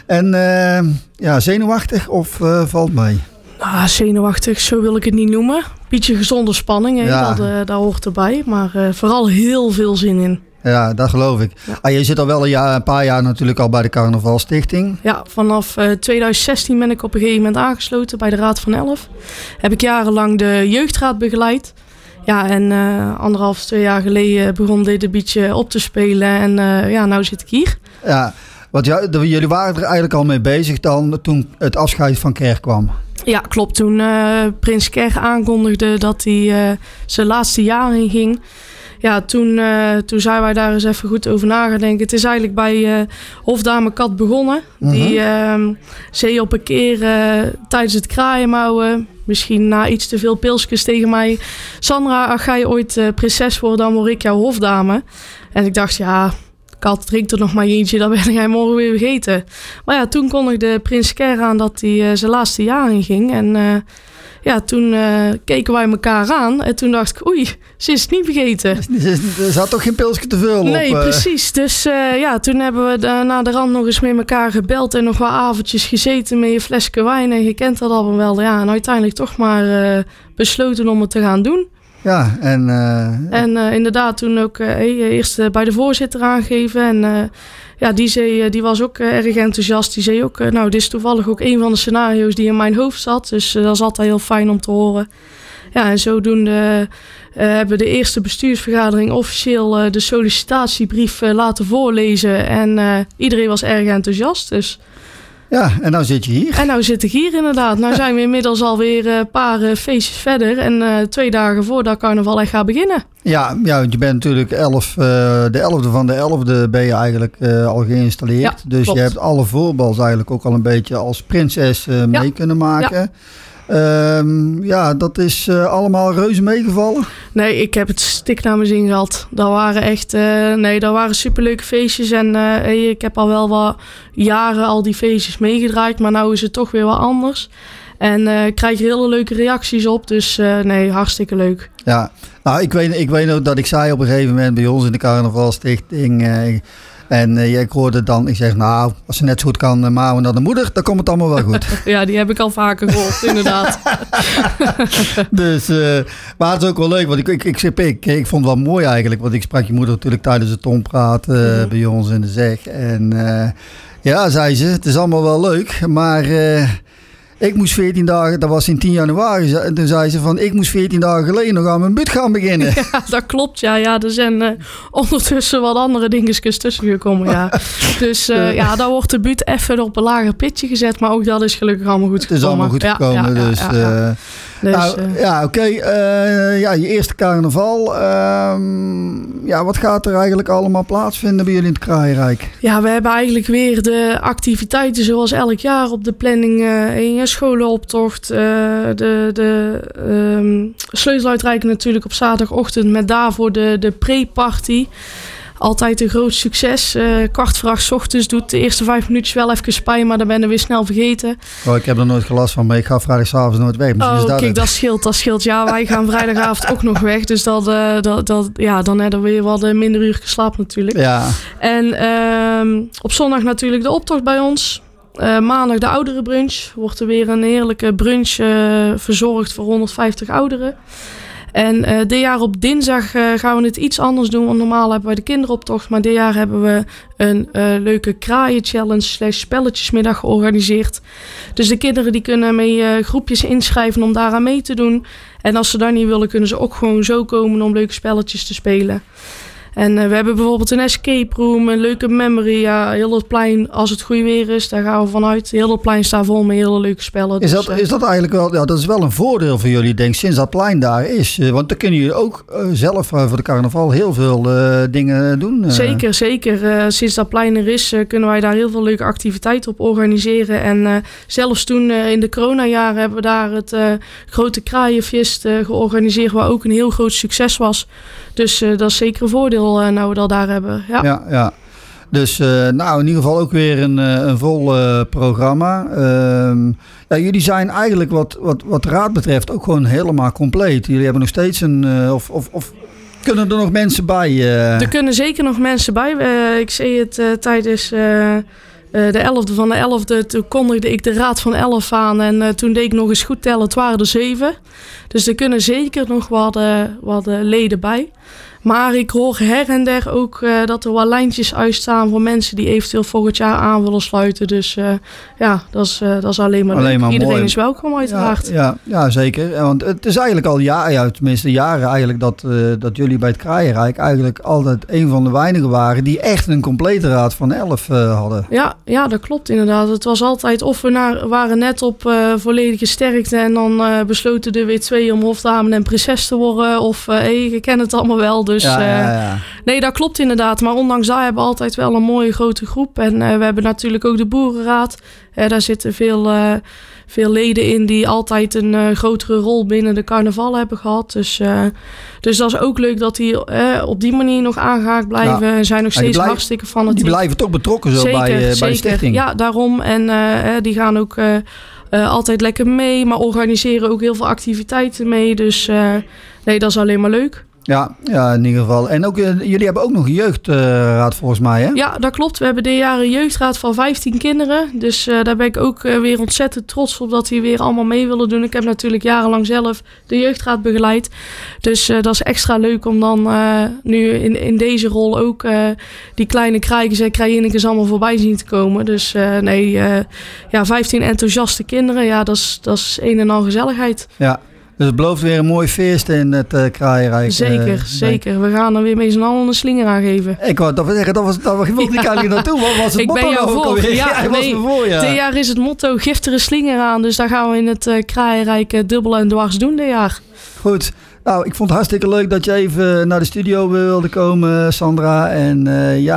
Speaker 17: en zenuwachtig of valt mee?
Speaker 20: Nou, zenuwachtig, zo wil ik het niet noemen. Beetje gezonde spanning,
Speaker 17: Ja.
Speaker 20: dat hoort erbij. Maar vooral heel veel zin in.
Speaker 17: Ja, dat geloof ik.
Speaker 20: Ja.
Speaker 17: Je zit al wel een paar jaar natuurlijk al bij de Carnavalstichting.
Speaker 20: Ja, vanaf 2016 ben ik op een gegeven moment aangesloten bij de Raad van 11. Heb ik jarenlang de jeugdraad begeleid. Ja, en 1,5-2 jaar geleden begon dit een beetje op te spelen. En nou zit ik hier.
Speaker 17: Ja, want jullie waren er eigenlijk al mee bezig dan toen het afscheid van Ker kwam.
Speaker 20: Ja, klopt. Toen Prins Ker aankondigde dat hij zijn laatste jaar in ging. Ja, toen zijn wij daar eens even goed over na gaan denken. Het is eigenlijk bij hofdame Kat begonnen. Die zei op een keer tijdens het kraaienmouwen, misschien na iets te veel pilsjes tegen mij: Sandra, ga je ooit prinses worden, dan word ik jouw hofdame. En ik dacht, ja, Kat, drink er nog maar eentje, dan ben jij morgen weer vergeten. Maar ja, toen kondigde Prins Ker aan dat hij zijn laatste jaar in ging. En toen keken wij elkaar aan en toen dacht ik, oei, ze is het niet vergeten.
Speaker 17: Er zat toch geen pilsje te veel op?
Speaker 20: Nee, precies. Dus toen hebben we na de rand nog eens met elkaar gebeld en nog wat avondjes gezeten met een flesje wijn. En je kent dat al wel. Ja, en uiteindelijk toch maar besloten om het te gaan doen.
Speaker 17: Ja, en
Speaker 20: inderdaad toen ook eerst bij de voorzitter aangegeven. En die was ook erg enthousiast. Die zei ook, dit is toevallig ook een van de scenario's die in mijn hoofd zat. Dus dat is altijd heel fijn om te horen. Ja, en zodoende hebben we de eerste bestuursvergadering officieel de sollicitatiebrief laten voorlezen. En iedereen was erg enthousiast, dus...
Speaker 17: Ja, en nou zit je hier.
Speaker 20: En nou zit ik hier inderdaad. Nou zijn we inmiddels alweer een paar feestjes verder. En 2 dagen voordat carnaval echt gaat beginnen.
Speaker 17: Ja, want je bent natuurlijk de 11e van de 11e ben je eigenlijk al geïnstalleerd.
Speaker 20: Ja,
Speaker 17: dus
Speaker 20: klopt.
Speaker 17: je hebt alle voorbals eigenlijk ook al een beetje als prinses mee kunnen maken. Ja. Dat is allemaal reuze meegevallen.
Speaker 20: Nee, ik heb het stik naar mijn zin gehad. Dat waren echt, dat waren superleuke feestjes. En ik heb al wel wat jaren al die feestjes meegedraaid. Maar nou is het toch weer wat anders. En ik krijg er hele leuke reacties op. Dus hartstikke leuk.
Speaker 17: Ja, nou ik weet ook dat ik zei op een gegeven moment bij ons in de Carnavalstichting... ik hoorde dan, ik zeg nou, als ze net zo goed kan mouwen dan de moeder, dan komt het allemaal wel goed.
Speaker 20: Ja, die heb ik al vaker gehoord, inderdaad.
Speaker 17: Dus, maar het is ook wel leuk, want ik vond het wel mooi eigenlijk, want ik sprak je moeder natuurlijk tijdens het tompraat bij ons in de zeg. En zei ze, het is allemaal wel leuk, maar... ik moest 14 dagen, dat was in 10 januari, en toen zei ze van, ik moest 14 dagen geleden nog aan mijn but gaan beginnen.
Speaker 20: Ja, dat klopt, ja. Er zijn ondertussen wat andere dingetjes tussen gekomen, ja. Dus dan wordt de but even op een lager pitje gezet, maar ook dat is gelukkig allemaal goed gekomen.
Speaker 17: Het is allemaal goed gekomen, oké. Je eerste carnaval. Wat gaat er eigenlijk allemaal plaatsvinden bij jullie in het Kraaienrijk?
Speaker 20: Ja, we hebben eigenlijk weer de activiteiten zoals elk jaar op de planning. Scholenoptocht, de sleuteluitreiking natuurlijk op zaterdagochtend met daarvoor de pre-party. Altijd een groot succes. 7:15 ochtends doet de eerste 5 minuutjes wel even pijn, maar dan ben je weer snel vergeten.
Speaker 17: Oh, ik heb er nooit gelast van, maar ik ga vrijdagavond nooit weg.
Speaker 20: Dat scheelt. Ja, wij gaan vrijdagavond ook nog weg. Dus dan hebben we weer wat minder uur geslapen natuurlijk.
Speaker 17: Ja.
Speaker 20: En op zondag natuurlijk de optocht bij ons. Maandag de ouderenbrunch. Wordt er weer een heerlijke brunch verzorgd voor 150 ouderen. En dit jaar op dinsdag gaan we het iets anders doen. Want normaal hebben wij de kinderoptocht. Maar dit jaar hebben we een leuke kraaien-challenge / spelletjesmiddag georganiseerd. Dus de kinderen die kunnen mee groepjes inschrijven om daaraan mee te doen. En als ze dat niet willen, kunnen ze ook gewoon zo komen om leuke spelletjes te spelen. En we hebben bijvoorbeeld een escape room, een leuke memory. Ja, heel het plein, als het goed weer is, daar gaan we vanuit. Heel het plein staat vol met hele leuke spellen.
Speaker 17: Is dat eigenlijk wel, ja, dat is wel een voordeel voor jullie, denk ik, sinds dat plein daar is. Want dan kunnen jullie ook zelf voor de carnaval heel veel dingen doen.
Speaker 20: Zeker. Sinds dat plein er is, kunnen wij daar heel veel leuke activiteiten op organiseren. En zelfs toen in de coronajaren hebben we daar het grote kraaienfeest georganiseerd, waar ook een heel groot succes was. Dus dat is zeker een voordeel nou we dat daar hebben.
Speaker 17: Ja. Dus in ieder geval ook weer een vol programma. Jullie zijn eigenlijk wat de raad betreft ook gewoon helemaal compleet. Jullie hebben nog steeds of kunnen er nog mensen bij?
Speaker 20: Er kunnen zeker nog mensen bij. Ik zei het tijdens de 11e van de 11e. Toen kondigde ik de raad van 11 aan. En toen deed ik nog eens goed tellen. Het waren er 7. Dus er kunnen zeker nog wat leden bij. Maar ik hoor her en der ook dat er wat lijntjes uitstaan voor mensen die eventueel volgend jaar aan willen sluiten. Dus dat is alleen maar leuk. Iedereen mooi. Is welkom uiteraard.
Speaker 17: Ja, zeker. Want het is eigenlijk al jaren eigenlijk dat jullie bij het Kraaienrijk eigenlijk altijd een van de weinigen waren die echt een complete raad van 11 hadden.
Speaker 20: Ja, dat klopt inderdaad. Het was altijd of we waren net op volledige sterkte en dan besloten er weer 2 om hofdame en prinses te worden. Of je kent het allemaal wel. Dus nee, dat klopt inderdaad. Maar ondanks dat hebben we altijd wel een mooie grote groep. En we hebben natuurlijk ook de boerenraad. Daar zitten veel leden in die altijd een grotere rol binnen de carnaval hebben gehad. Dus dat is ook leuk dat die op die manier nog aangehaakt blijven. En zijn nog steeds hartstikke fanatiek.
Speaker 17: Die blijven toch betrokken bij de stichting.
Speaker 20: Ja, daarom. En die gaan ook altijd lekker mee. Maar organiseren ook heel veel activiteiten mee. Dus nee, dat is alleen maar leuk.
Speaker 17: Ja, in ieder geval. En ook, jullie hebben ook nog een jeugdraad volgens mij, hè?
Speaker 20: Ja, dat klopt. We hebben dit jaar een jeugdraad van 15 kinderen. Dus daar ben ik ook weer ontzettend trots op dat die weer allemaal mee willen doen. Ik heb natuurlijk jarenlang zelf de jeugdraad begeleid. Dus dat is extra leuk om dan nu in deze rol ook die kleine krijgers en krijginnetjes allemaal voorbij zien te komen. Dus 15 enthousiaste kinderen. Ja, dat is een en al gezelligheid.
Speaker 17: Ja. Dus het belooft weer een mooi feest in het Kraaienrijk.
Speaker 20: Zeker. We gaan er weer mee z'n allen een slinger aan geven.
Speaker 17: Ik wou dat zeggen, dat wilde ik eigenlijk naartoe. Wat was het
Speaker 20: ik
Speaker 17: motto
Speaker 20: ben jou voor.
Speaker 17: Dit
Speaker 20: jaar is het motto gift er een slinger aan. Dus daar gaan we in het Kraaienrijk dubbel en dwars doen dit jaar.
Speaker 17: Goed. Nou, ik vond het hartstikke leuk dat je even naar de studio wilde komen, Sandra. En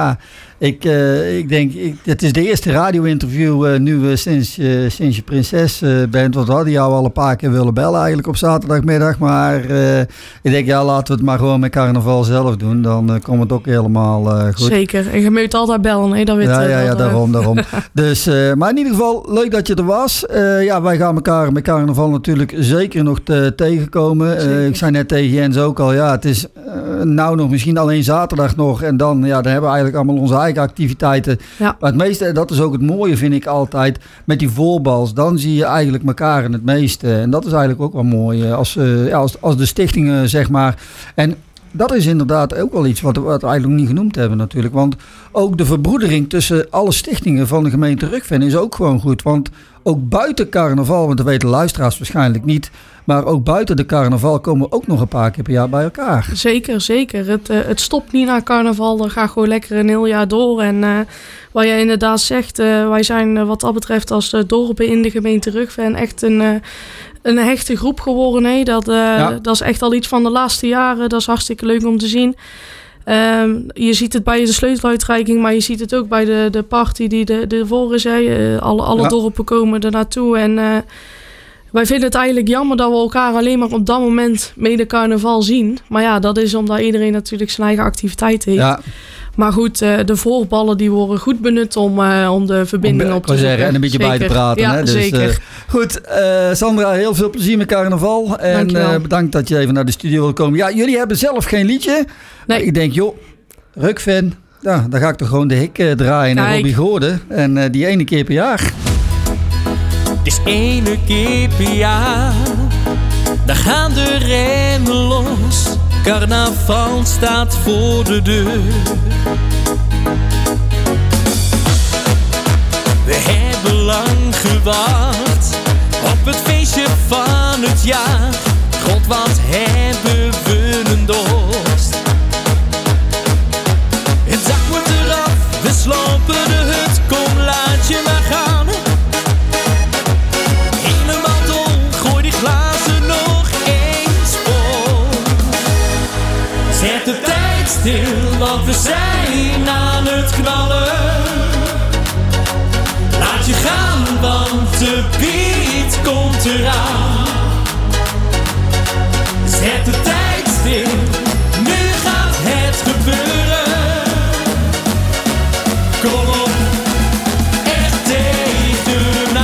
Speaker 17: ik denk, het is de eerste radio-interview nu sinds je prinses bent. Want we hadden jou al een paar keer willen bellen eigenlijk op zaterdagmiddag. Maar ik denk, laten we het maar gewoon met carnaval zelf doen. Dan komt het ook helemaal goed.
Speaker 20: Zeker. En je moet altijd bellen, hè? Dat weet
Speaker 17: daarom. Dus, maar in ieder geval, leuk dat je er was. Wij gaan elkaar met carnaval natuurlijk zeker nog tegenkomen. Ik zei net tegen Jens ook al, het is nou nog misschien alleen zaterdag nog. En dan hebben we eigenlijk allemaal onze eigen activiteiten. Ja. Maar het meeste, dat is ook het mooie vind ik altijd, met die voorbals. Dan zie je eigenlijk elkaar in het meeste. En dat is eigenlijk ook wel mooi. Als de stichtingen, zeg maar. En dat is inderdaad ook wel iets wat we eigenlijk nog niet genoemd hebben natuurlijk. Want ook de verbroedering tussen alle stichtingen van de gemeente Rukven is ook gewoon goed. Want ook buiten carnaval, want dat weten luisteraars waarschijnlijk niet, maar ook buiten de carnaval komen we ook nog een paar keer per jaar bij elkaar.
Speaker 20: Zeker. Het stopt niet na carnaval. Dat gaat gewoon lekker een heel jaar door. En wat jij inderdaad zegt, wij zijn wat dat betreft als dorpen in de gemeente Rukven echt een hechte groep geworden. Hè? Dat is echt al iets van de laatste jaren. Dat is hartstikke leuk om te zien. Je ziet het bij de sleuteluitreiking, maar je ziet het ook bij de party die ervoor is. Alle dorpen komen er naartoe. En wij vinden het eigenlijk jammer dat we elkaar alleen maar op dat moment mee de carnaval zien. Maar dat is omdat iedereen natuurlijk zijn eigen activiteit heeft. Ja. Maar goed, de voorballen die worden goed benut om de verbinding op te zoeken.
Speaker 17: En een beetje bij te praten.
Speaker 20: Ja,
Speaker 17: hè? Dus,
Speaker 20: zeker.
Speaker 17: Goed, Sandra, heel veel plezier met carnaval. En bedankt dat je even naar de studio wil komen. Ja, jullie hebben zelf geen liedje. Nee. Ik denk, Rukven, dan ga ik toch gewoon de hik draaien naar Robbie Goorden. En die ene keer per jaar.
Speaker 21: Het is ene keer per jaar, daar gaan de remmen los. Carnaval staat voor de deur. We hebben lang gewacht op het feestje van het jaar. God, wat hebben we een dorst. de beat komt eraan. Zet de tijd stil, nu gaat het gebeuren. Kom op, echt tegenaan.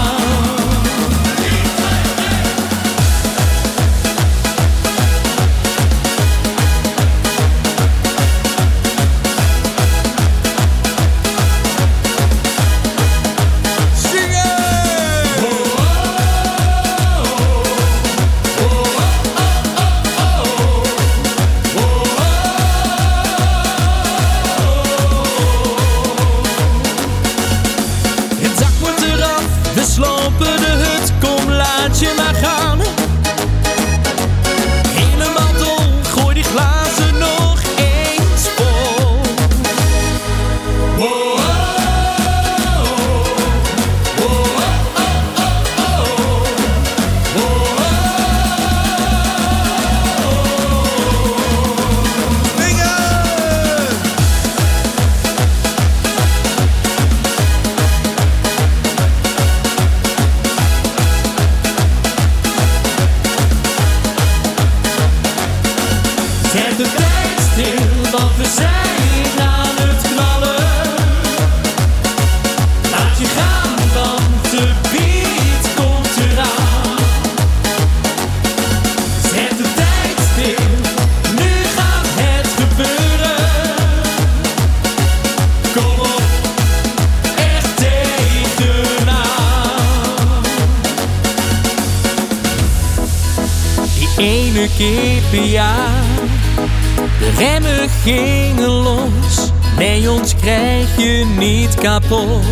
Speaker 21: keer per jaar. De remmen gingen los, nee ons krijg je niet kapot.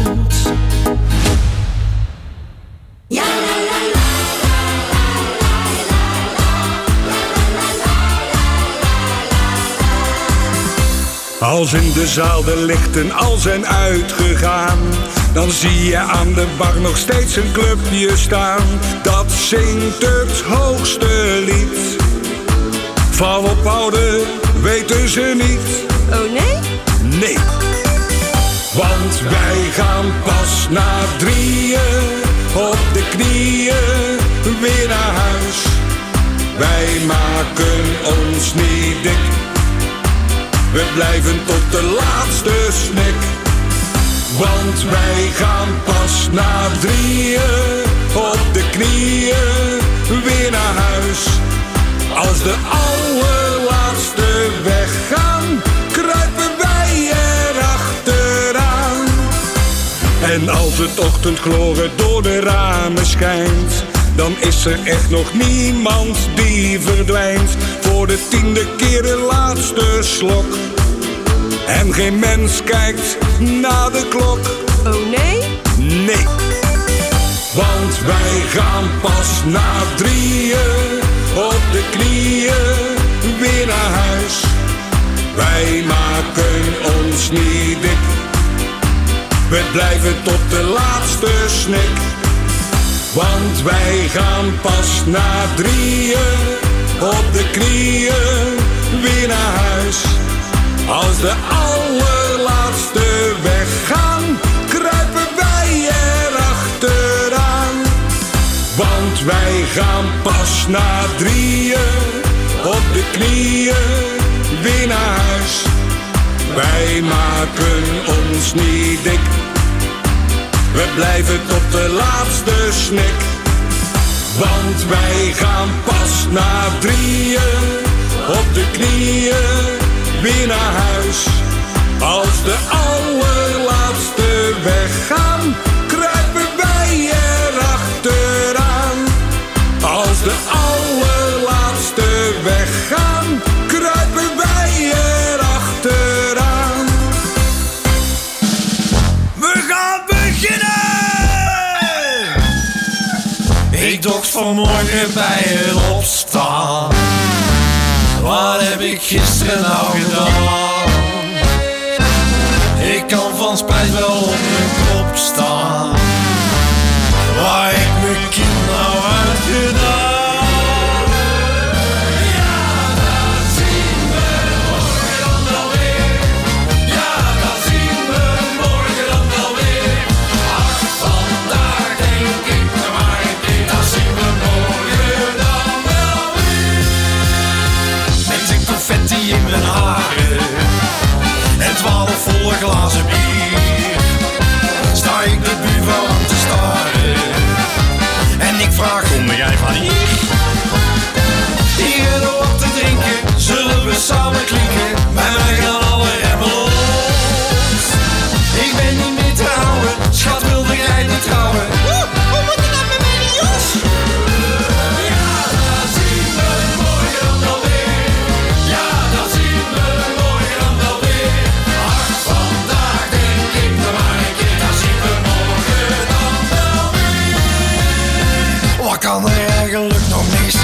Speaker 1: Als in de zaal de lichten al zijn uitgegaan, dan zie je aan de bar nog steeds een clubje staan. Dat zingt het hoogste lied. Van ophouden weten ze niet.
Speaker 9: Oh nee?
Speaker 1: Nee. Want wij gaan pas na 3:00 op de knieën weer naar huis. Wij maken ons niet dik. We blijven tot de laatste snik. Want wij gaan pas na 3:00 op de knieën weer naar huis. Als de allerlaatste weggaan, kruipen wij erachteraan. En als het ochtendgloren door de ramen schijnt, dan is er echt nog niemand die verdwijnt. Voor de 10e keer de laatste slok. En geen mens kijkt naar de klok.
Speaker 9: Oh nee?
Speaker 1: Nee. Want wij gaan pas na 3:00 op de knieën weer naar huis. Wij maken ons niet dik. We blijven tot de laatste snik. Want wij gaan pas na 3:00 op de knieën weer naar huis. Als de allerlaatste weggaan, kruipen wij erachteraan. Want wij gaan pas na 3:00 op de knieën weer naar huis. Wij maken ons niet dik. We blijven tot de laatste snik. Want wij gaan pas na 3:00 op de knieën weer naar huis. Als de allerlaatste weggaan, kruipen wij erachteraan. Als de allerlaatste weggaan, kruipen wij erachteraan.
Speaker 15: We gaan beginnen! Ik dacht vanmorgen bij het opstaan, wat heb ik gisteren nou gedaan? Ik kan van spijt wel op mijn kop staan. Waar ik mijn kind nou uitgedaan? Ja, dat zien we morgen dan wel weer. Ja, dat zien we morgen dan wel weer. Ach, vandaag denk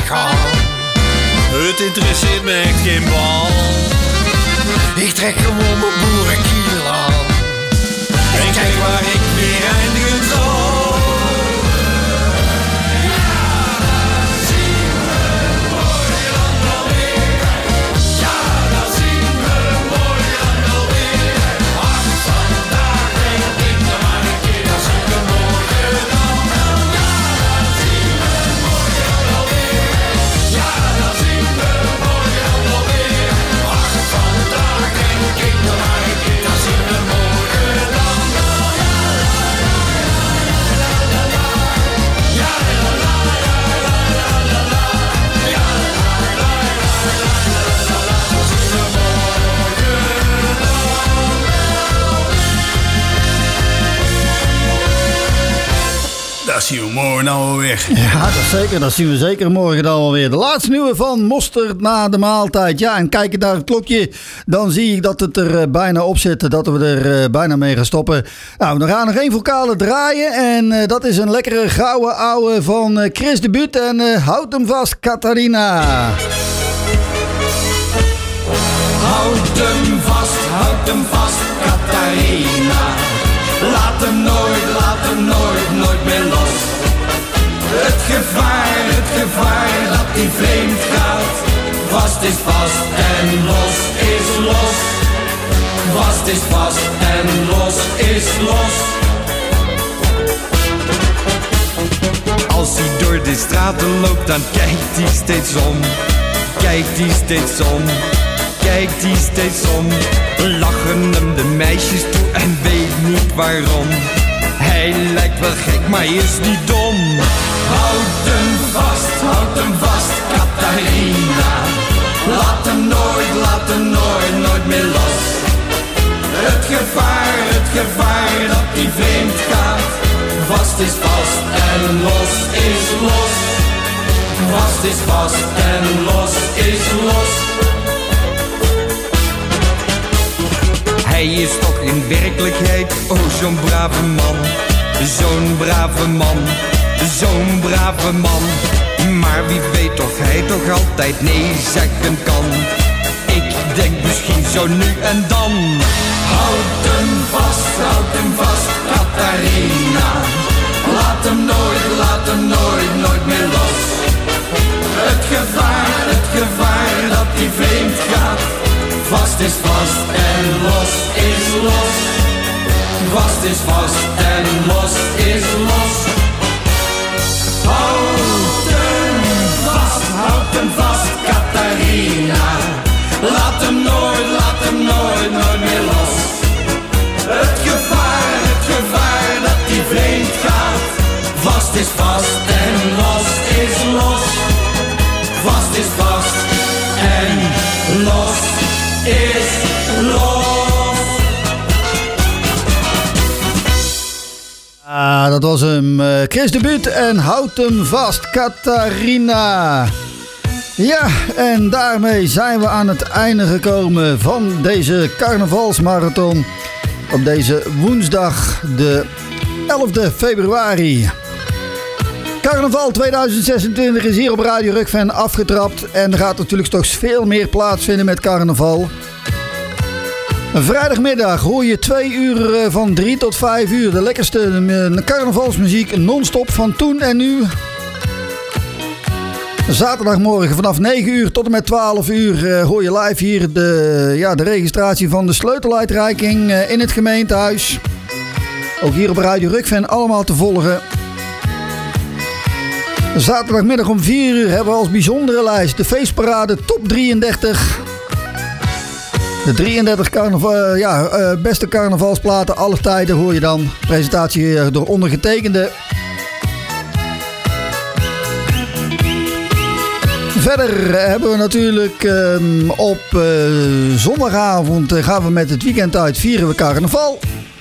Speaker 3: gaan. Het interesseert me echt geen bal. Ik trek gewoon mijn boerenkiel aan. En kijk waar ik weer eindigen zal. Dat zien we morgen nou alweer.
Speaker 17: Ja, dat zeker. Dat zien we zeker morgen dan alweer. De laatste nieuwe van Mosterd na de maaltijd. Ja, en kijken naar het klokje, dan zie ik dat het er bijna op zit. Dat we er bijna mee gaan stoppen. Nou, we gaan nog één vocale draaien. En dat is een lekkere gouden ouwe van Chris de Buut. En houd hem vast, Catharina.
Speaker 15: Houd hem vast, Catharina. Laat hem nooit meer los. Het gevaar dat die vreemd gaat. Vast is vast en los is los. Vast is vast en los is los.
Speaker 22: Als hij door de straten loopt, dan kijkt hij steeds om. Kijkt hij steeds om. Kijkt hij steeds om. Lachen hem de meisjes toe en weet niet waarom. Hij lijkt wel gek, maar hij is niet dom.
Speaker 15: Houd hem vast, Catharina. Laat hem nooit meer los. Het gevaar dat die vreemd gaat. Vast is vast en los is los. Vast is vast en los is los.
Speaker 22: Hij is toch in werkelijkheid, oh zo'n brave man. Zo'n brave man, zo'n brave man. Maar wie weet of hij toch altijd nee zeggen kan. Ik denk misschien zo nu en dan.
Speaker 15: Houd hem vast, Catharina. Laat hem nooit meer los. Het gevaar dat die vreemd gaat. Vast is vast en los is los. Vast is vast en los is los. Houd hem vast, Catharina. Laat hem nooit meer los. Het gevaar dat die vreemd gaat. Vast is vast en los is los. Vast is vast en los is los.
Speaker 17: Ah, dat was hem. Chris de Buut en houd hem vast, Catharina. Ja, en daarmee zijn we aan het einde gekomen van deze carnavalsmarathon. Op deze woensdag, de 11e februari. Carnaval 2026 is hier op Radio Rukven afgetrapt. En er gaat natuurlijk toch veel meer plaatsvinden met carnaval. Vrijdagmiddag hoor je 2 uur van 3 tot 5 uur. De lekkerste carnavalsmuziek non-stop van toen en nu. Zaterdagmorgen vanaf 9 uur tot en met 12 uur hoor je live hier de registratie van de sleuteluitreiking in het gemeentehuis. Ook hier op Radio Rukven allemaal te volgen. Zaterdagmiddag om 4 uur hebben we als bijzondere lijst de feestparade top 33. De 33 beste carnavalsplaten aller tijden hoor je dan. Presentatie door ondergetekende. Verder hebben we natuurlijk op zondagavond gaan we met het weekend uit, vieren we carnaval.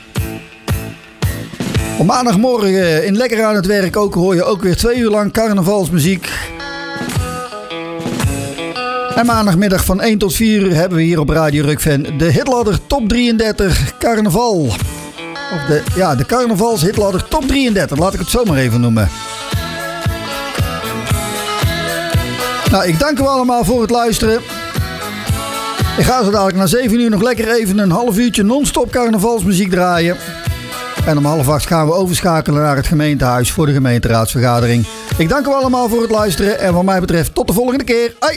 Speaker 17: Op maandagmorgen in Lekker aan het Werk hoor je ook weer 2 uur lang carnavalsmuziek. En maandagmiddag van 1 tot 4 uur hebben we hier op Radio Rukven de hitladder top 33 carnaval. Of de carnavals hitladder top 33, laat ik het zo maar even noemen. Nou, ik dank u allemaal voor het luisteren. Ik ga zo dadelijk na 7 uur nog lekker even een half uurtje non-stop carnavalsmuziek draaien. En om 7:30 gaan we overschakelen naar het gemeentehuis voor de gemeenteraadsvergadering. Ik dank u allemaal voor het luisteren en wat mij betreft tot de volgende keer. Hoi!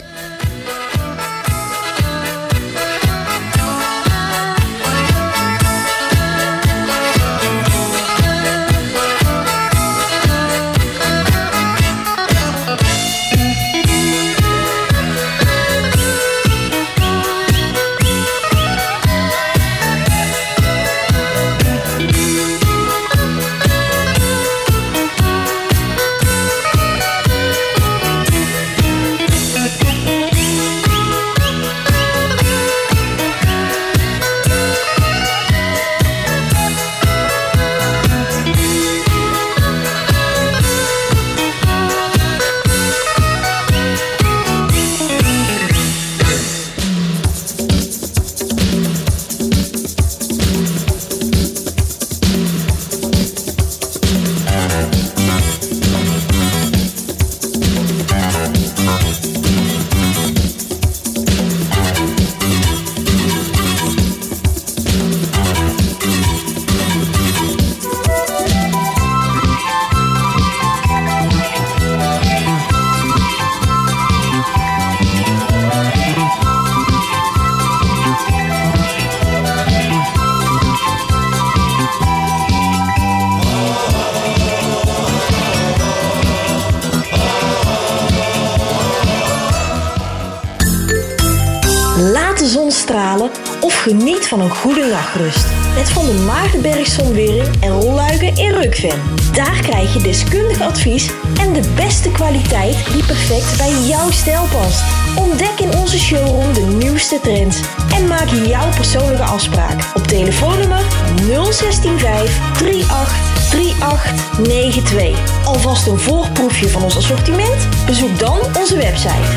Speaker 9: Laat de zon stralen of geniet van een goede nachtrust. Met Van der Maagdenberg Zonwering en rolluiken in Rukven. Daar krijg je deskundig advies en de beste kwaliteit die perfect bij jouw stijl past. Ontdek in onze showroom de nieuwste trends en maak jouw persoonlijke afspraak op telefoonnummer 0165 38 3892. Alvast een voorproefje van ons assortiment? Bezoek dan onze website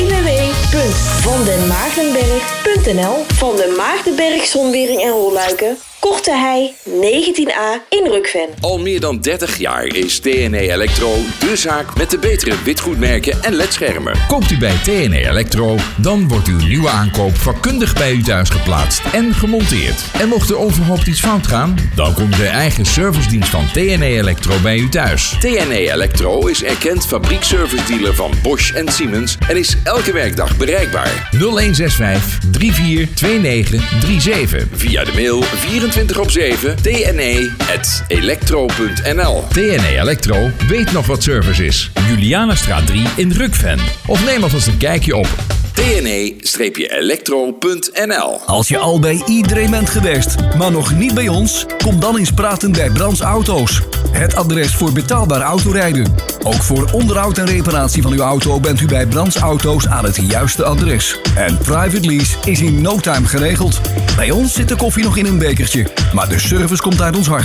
Speaker 9: www.vandenmaagdenberg.nl. Van den Maagdenberg Zonwering en Rolluiken, Korte Hei 19A in Rukven.
Speaker 2: Al meer dan 30 jaar is TNE Electro de zaak met de betere witgoedmerken en ledschermen.
Speaker 12: Koopt u bij TNE Electro, dan wordt uw nieuwe aankoop vakkundig bij u thuis geplaatst en gemonteerd. En mocht er overhoop iets fout gaan, dan komt de eigen servicedienst van TNE Electro bij u thuis.
Speaker 2: TNE Electro is erkend fabriekservice-dealer van Bosch en Siemens en is elke werkdag bereikbaar.
Speaker 12: 0165 342937.
Speaker 2: Via de mail 24/7 tne@electro.nl.
Speaker 12: TNE Electro weet nog wat service is. Julianastraat 3 in Rukven. Of neem alvast een kijkje op
Speaker 2: tne-electro.nl.
Speaker 5: Als je al bij iedereen bent geweest, maar nog niet bij ons, kom dan eens praten bij Brands Auto's. Het adres voor betaalbaar autorijden. Ook voor onderhoud en reparatie van uw auto bent u bij Brands Auto's aan het juiste adres. En private lease is in no time geregeld. Bij ons zit de koffie nog in een bekertje, maar de service komt uit ons hart.